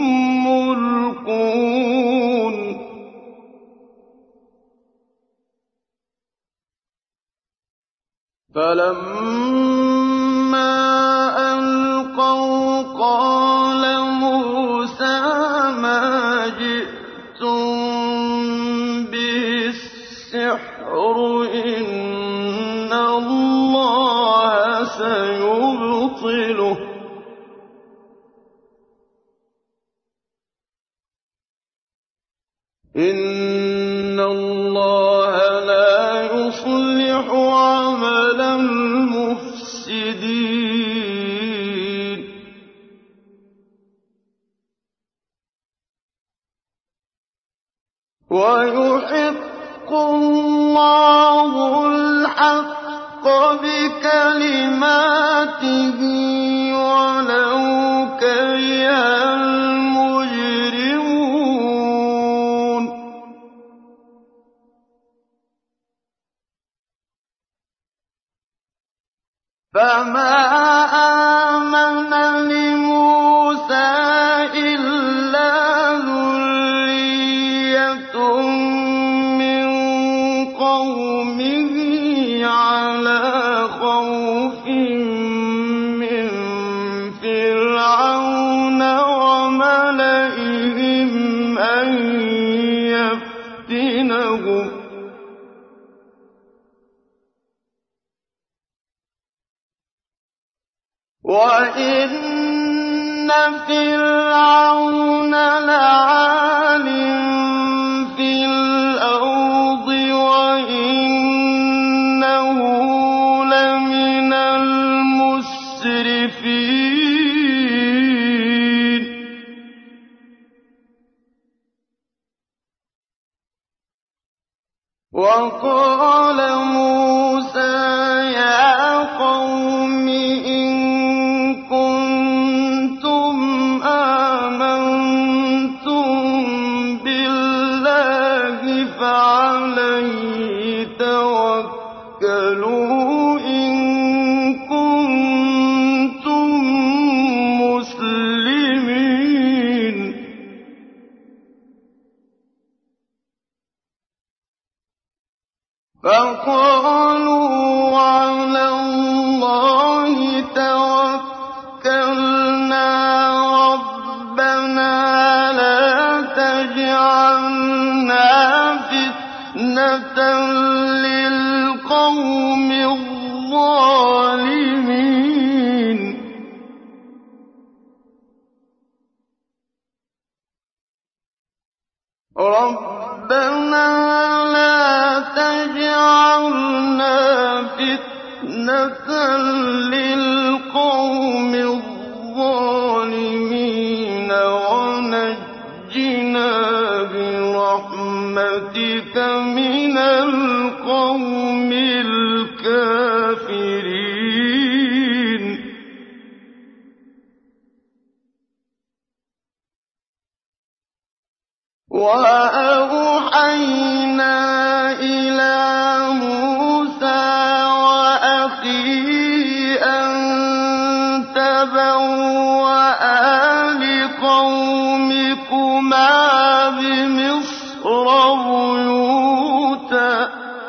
ملقون فلما ألقوا قال موسى ما جئتم به السحر إن الله سيبطله إن الله لا يصلح عمل المفسدين ويحق الله الحق بكلماته ولو كره المجرمون فما آمن لموسى إلا ذرية من قومه على خوف من فرعون وملئهم أن يفتنهم وإن فرعون لعال في الأرض وإنه لمن المسرفين وقال موسى يا قوم إن كنتم آمنتم بالله فعليه توكلوا إن فقالوا على الله توكلنا ربنا لا تجعلنا فتنة للقوم الظالمين ربنا لا تجعلنا فتنة للقوم الظالمين ونجنا برحمتك من القوم الكافرين وأوحينا إلى موسى وأخيه أن تبوأ لقومكما بمصر بيوتا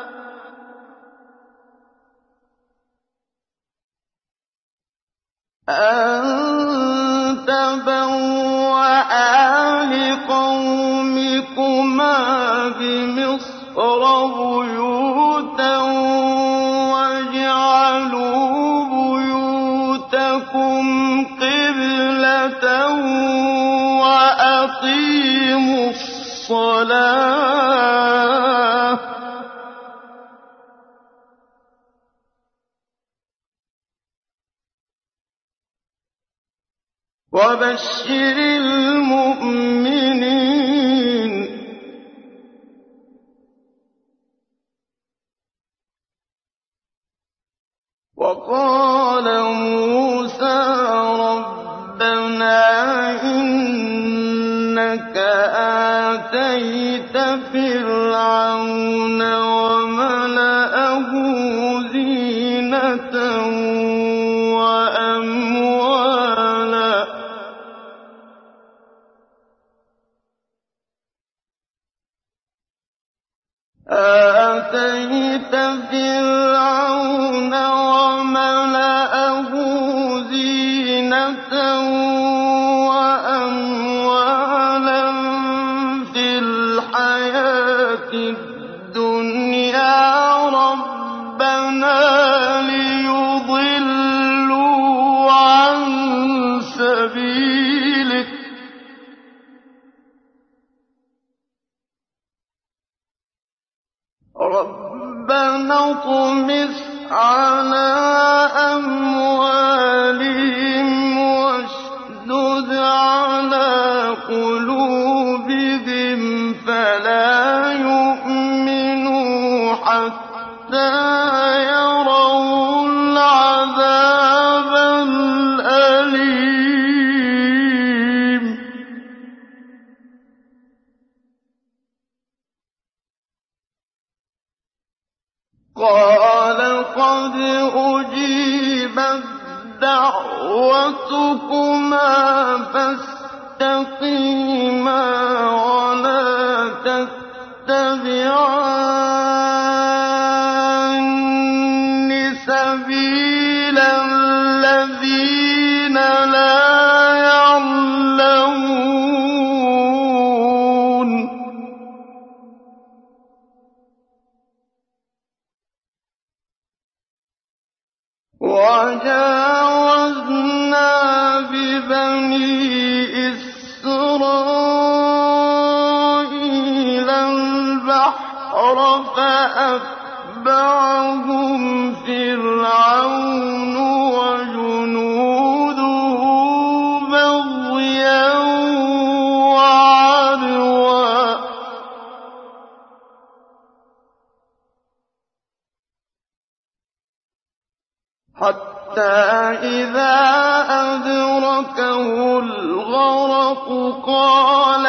واجعلوا بيوتكم قبلة وأقيموا الصلاة وبشر المؤمنين وقال موسى ربنا إنك آتيت فرعون وملأه زينة وأموالا آتيت فرعون وملأه زينة وأموالا في الحياة الدنيا ربنا ليضلوا عن سبيلك ربنا اطمس على أموالهم واشدد على قلوبهم فلا يؤمنوا حتى يروا العذاب الأليم قال قد أجيبت دعوتكما فاستقيما ولا تتبعان سبيل الذين لا يعلمون وجاوزنا ببني إسرائيل البحر فأتبعهم فرعون وجنوده بغيا وعدوا حتى إذا أدركه الغرق قال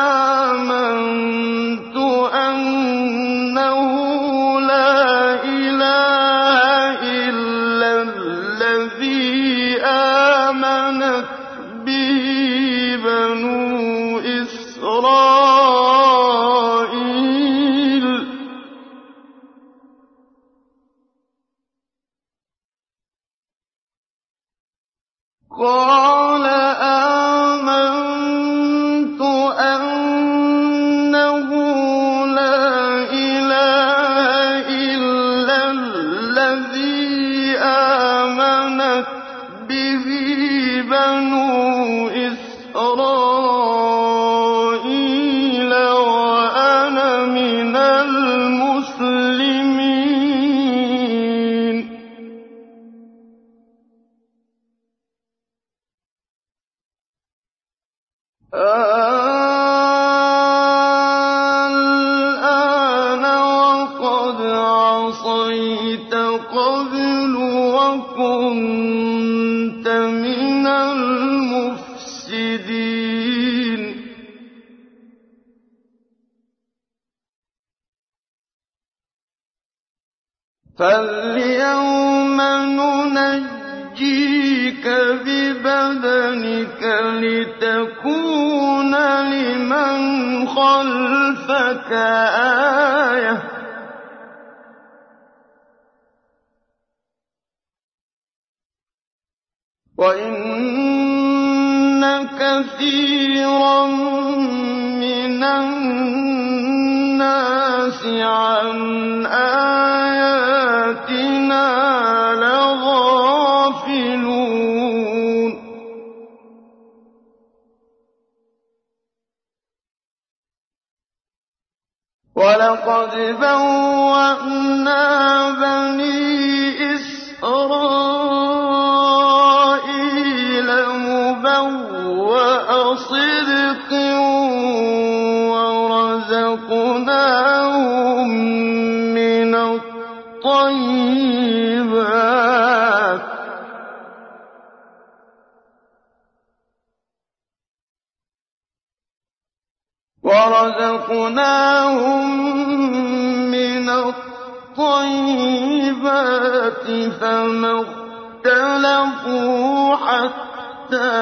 آمنت أنه لا إله إلا الذي آمنت به بنو إسرائيل بَنُو إِسْرَائِيلَ وَأَنَا مِنَ الْمُسْلِمِينَ الْآنَ وَقَدْ عَصَيْتَ قَبْلُ وَكُنتَ مِنَ الْمُفْسِدِينَ فَالْيَوْمَ نُنَجِّيكَ بِبَدَنِكَ لِتَكُونَ لِمَنْ خَلْفَكَ آيَةً ۚ وَإِنَّ كَثِيرًا مِّنَ النَّاسِ عَنْ آيَاتِنَا لَغَافِلُونَ وَلَقَدْ بَوَّأْنَا بَنِي إِسْرَائِيلَ مُبَوَّأَ صِدْقٍ وَرَزَقْنَاهُم مِّنَ الطَّيِّبَاتِ فَمَا اخْتَلَفُوا حَتَّىٰ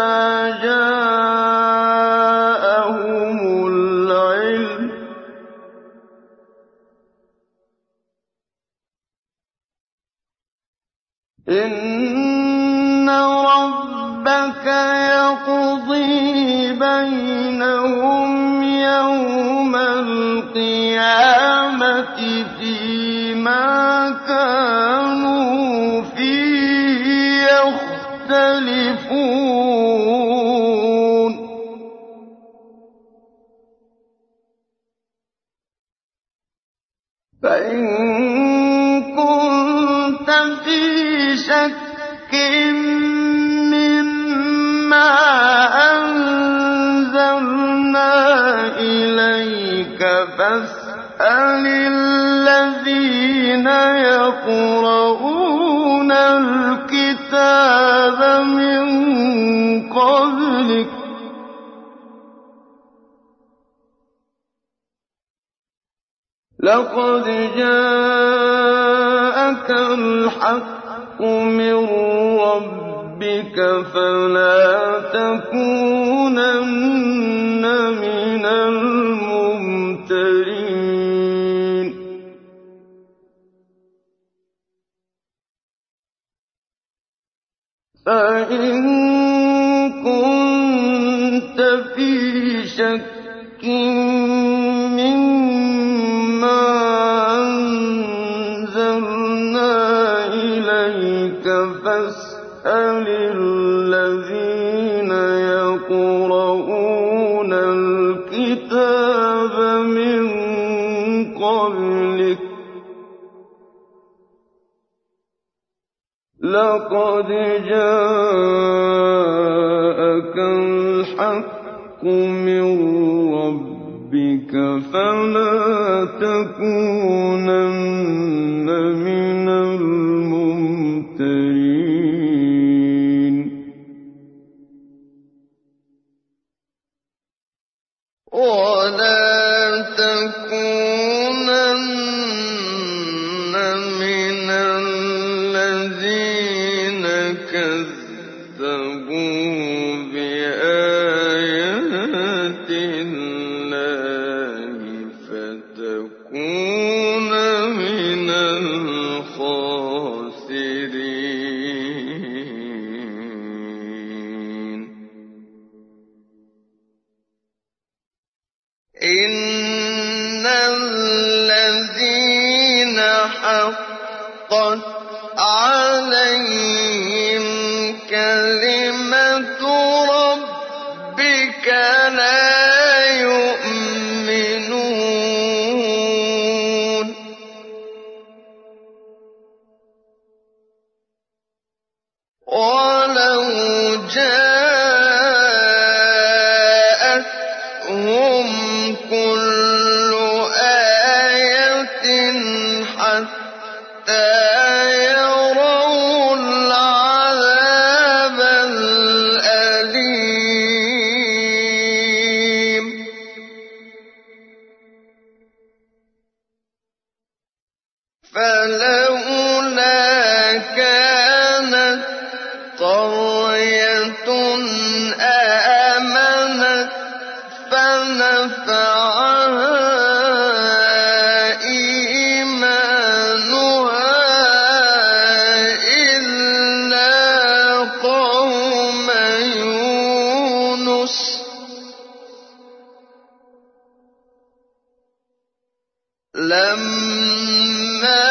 جَاءَهُمُ الْعِلْمُ ۚ إِنَّ رَبَّكَ يَقْضِي بَيْنَهُمْ يَوْمَ الْقِيَامَةِ فِيمَا كَانُوا فِيهِ يَخْتَلِفُونَ فَإِن كُنتَ فِي شَكٍّ مِّمَّا أَنزَلْنَا إِلَيْكَ فَاسْأَلِ الَّذِينَ يَقْرَءُونَ الْكِتَابَ مِن قَبْلِكَ ۚ لَقَدْ جَاءَكَ الْحَقُّ مِن رَّبِّكَ فَلَا تَكُونَنَّ مِنَ الْمُمْتَرِينَ فَإِن كُنتَ فِي شَكٍّ مِّمَّا أَنزَلْنَا إِلَيْكَ فَاسْأَلِ الَّذِينَ يَقْرَءُونَ الْكِتَابَ مِن قَبْلِكَ ۚ لَقَدْ جَاءَكَ الْحَقُّ مِن رَّبِّكَ فَلَا تَكُونَنَّ مِنَ الْمُمْتَرِينَ وَلَا تَكُونَنَّ مِنَ الَّذِينَ كَذَّبُوا بِآيَاتِ اللَّهِ فَتَكُونَ مِنَ الْخَاسِرِينَ إِنَّ الَّذِينَ حَقَّتْ عَلَيْهِمْ كَلِمَتُ لا يؤمنون ولو جاءتهم كل آية حتى يروا العذاب الأليم فلولا كانت قرية آمنت فنفعها إيمانها إلا قوم يونس لما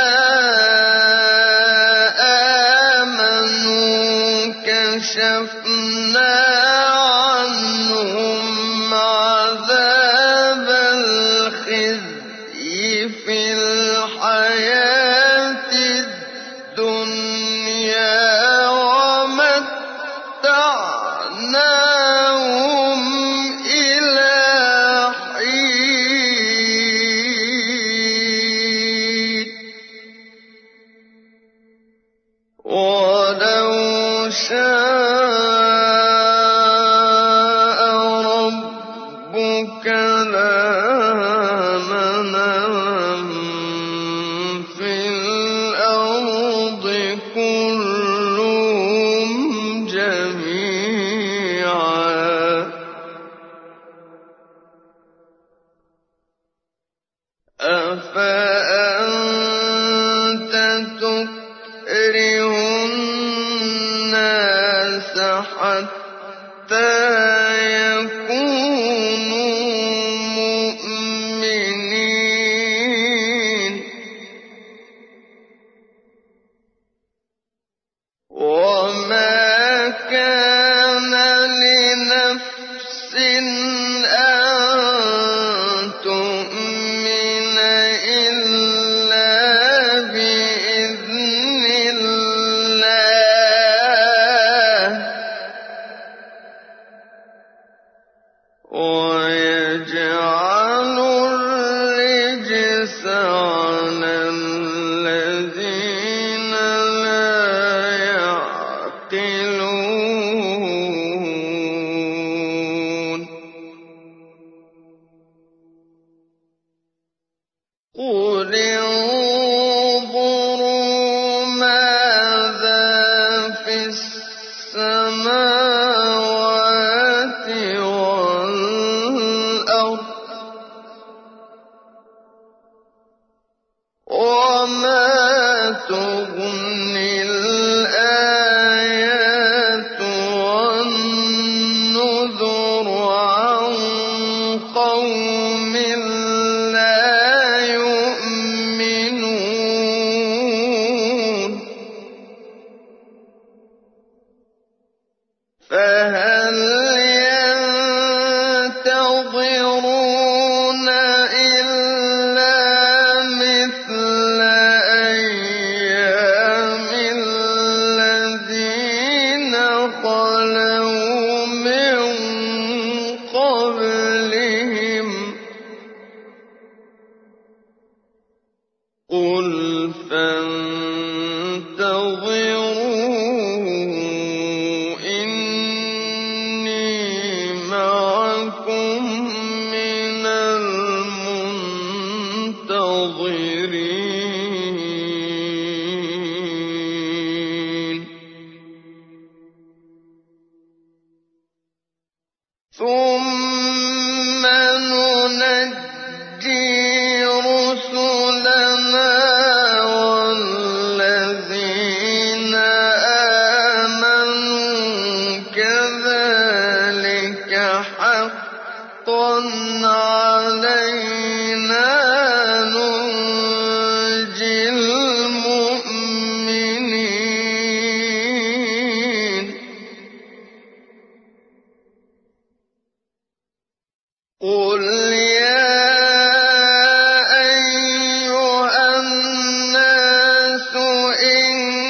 آمنوا كشفنا عنهم عذاب الخزي في الحياة الدنيا ومتعناهم إلى حين ولو شاء ربك لآمن من في الأرض كلهم جميعا أفأنت تكره الناس حتى يكونوا مؤمنين وما كان لنفس أن تؤمن إلا بإذن الله ويجعل الرجس على الذين لا يعقلون قل انظروا ماذا في السماوات والأرض وما تغني الآيات والنذر عن قوم لا يؤمنون فهل ينتظرون إلا مثل أيام الذين خلوا من قبلهم قل فانتظروا إني معكم من المنتظرين ثم ننجي رسلنا والذين آمنوا كذلك حقا علينا ننجي المؤمنين قُلْ يَا أَيُّهَا النَّاسُ إِن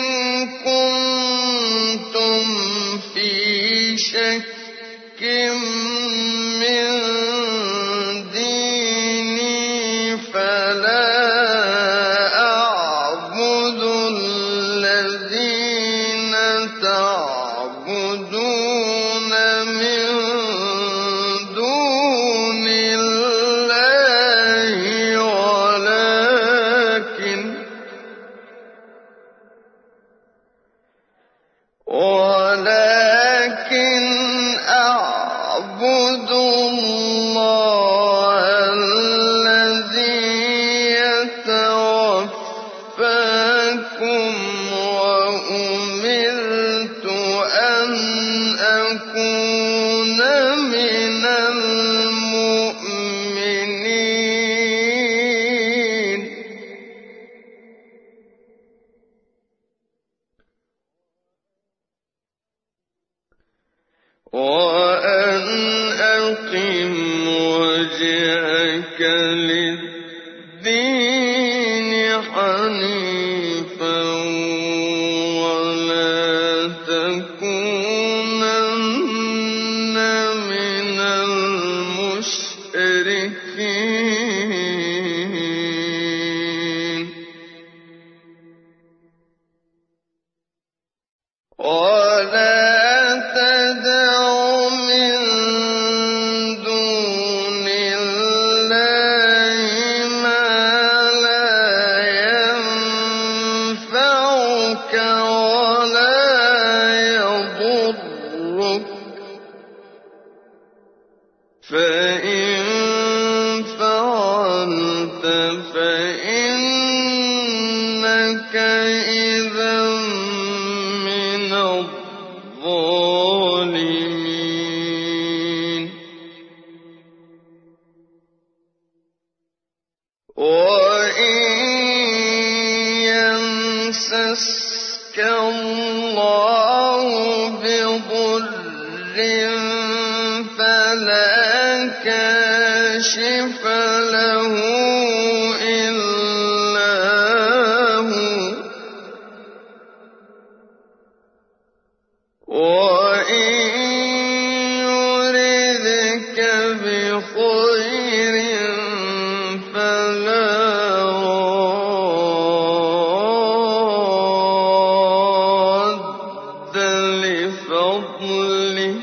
كُنتُمْ فِي شَكٍّ مِّن دِينِي فَلَا أَعْبُدُ الَّذِينَ تَعْبُدُونَ مِن دُونِ اللَّهِ ولكن أعبد الله الذي يتوفاكم وأمرت أن أكون من المؤمنين وأن أقم وجهك للدين حنيفا ولا تكونن من المشركين ولا تدع من دون الله ما لا ينفعك ولا يضرك فإن فعلت فإنك إذا من الظالمين وإن يمسسك الله بضر فلا كاشف له إلا هو وإن يردك بخير فلا راد لفضله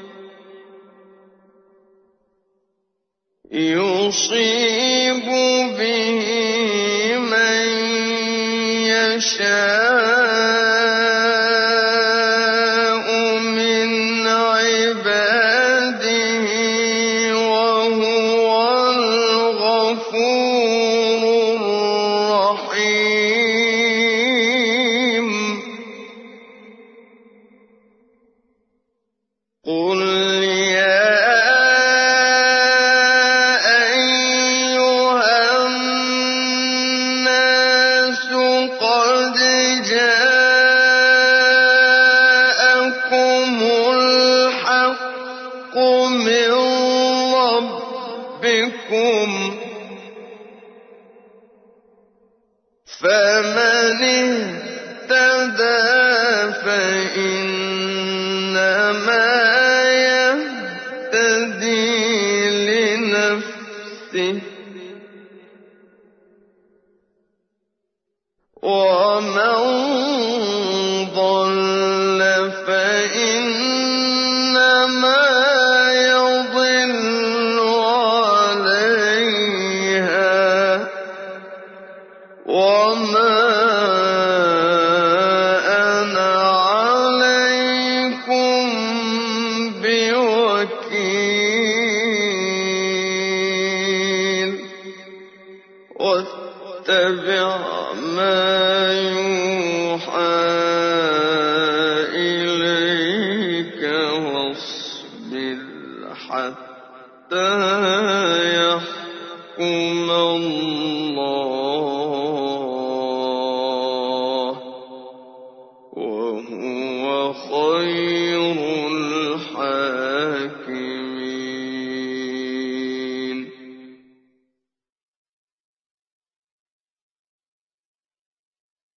يصيب به من يشاء من عباده وهو الغفور الرحيم قل يا أيها الناس قد جاءكم الحق من ربكم فمن اهتدى فإنما يهتدي لنفسه ومن ضل فإنما يضل عليها وما أنا عليكم بوكيل واتبع ما يوحى إليك واصبر حتى يحكم الله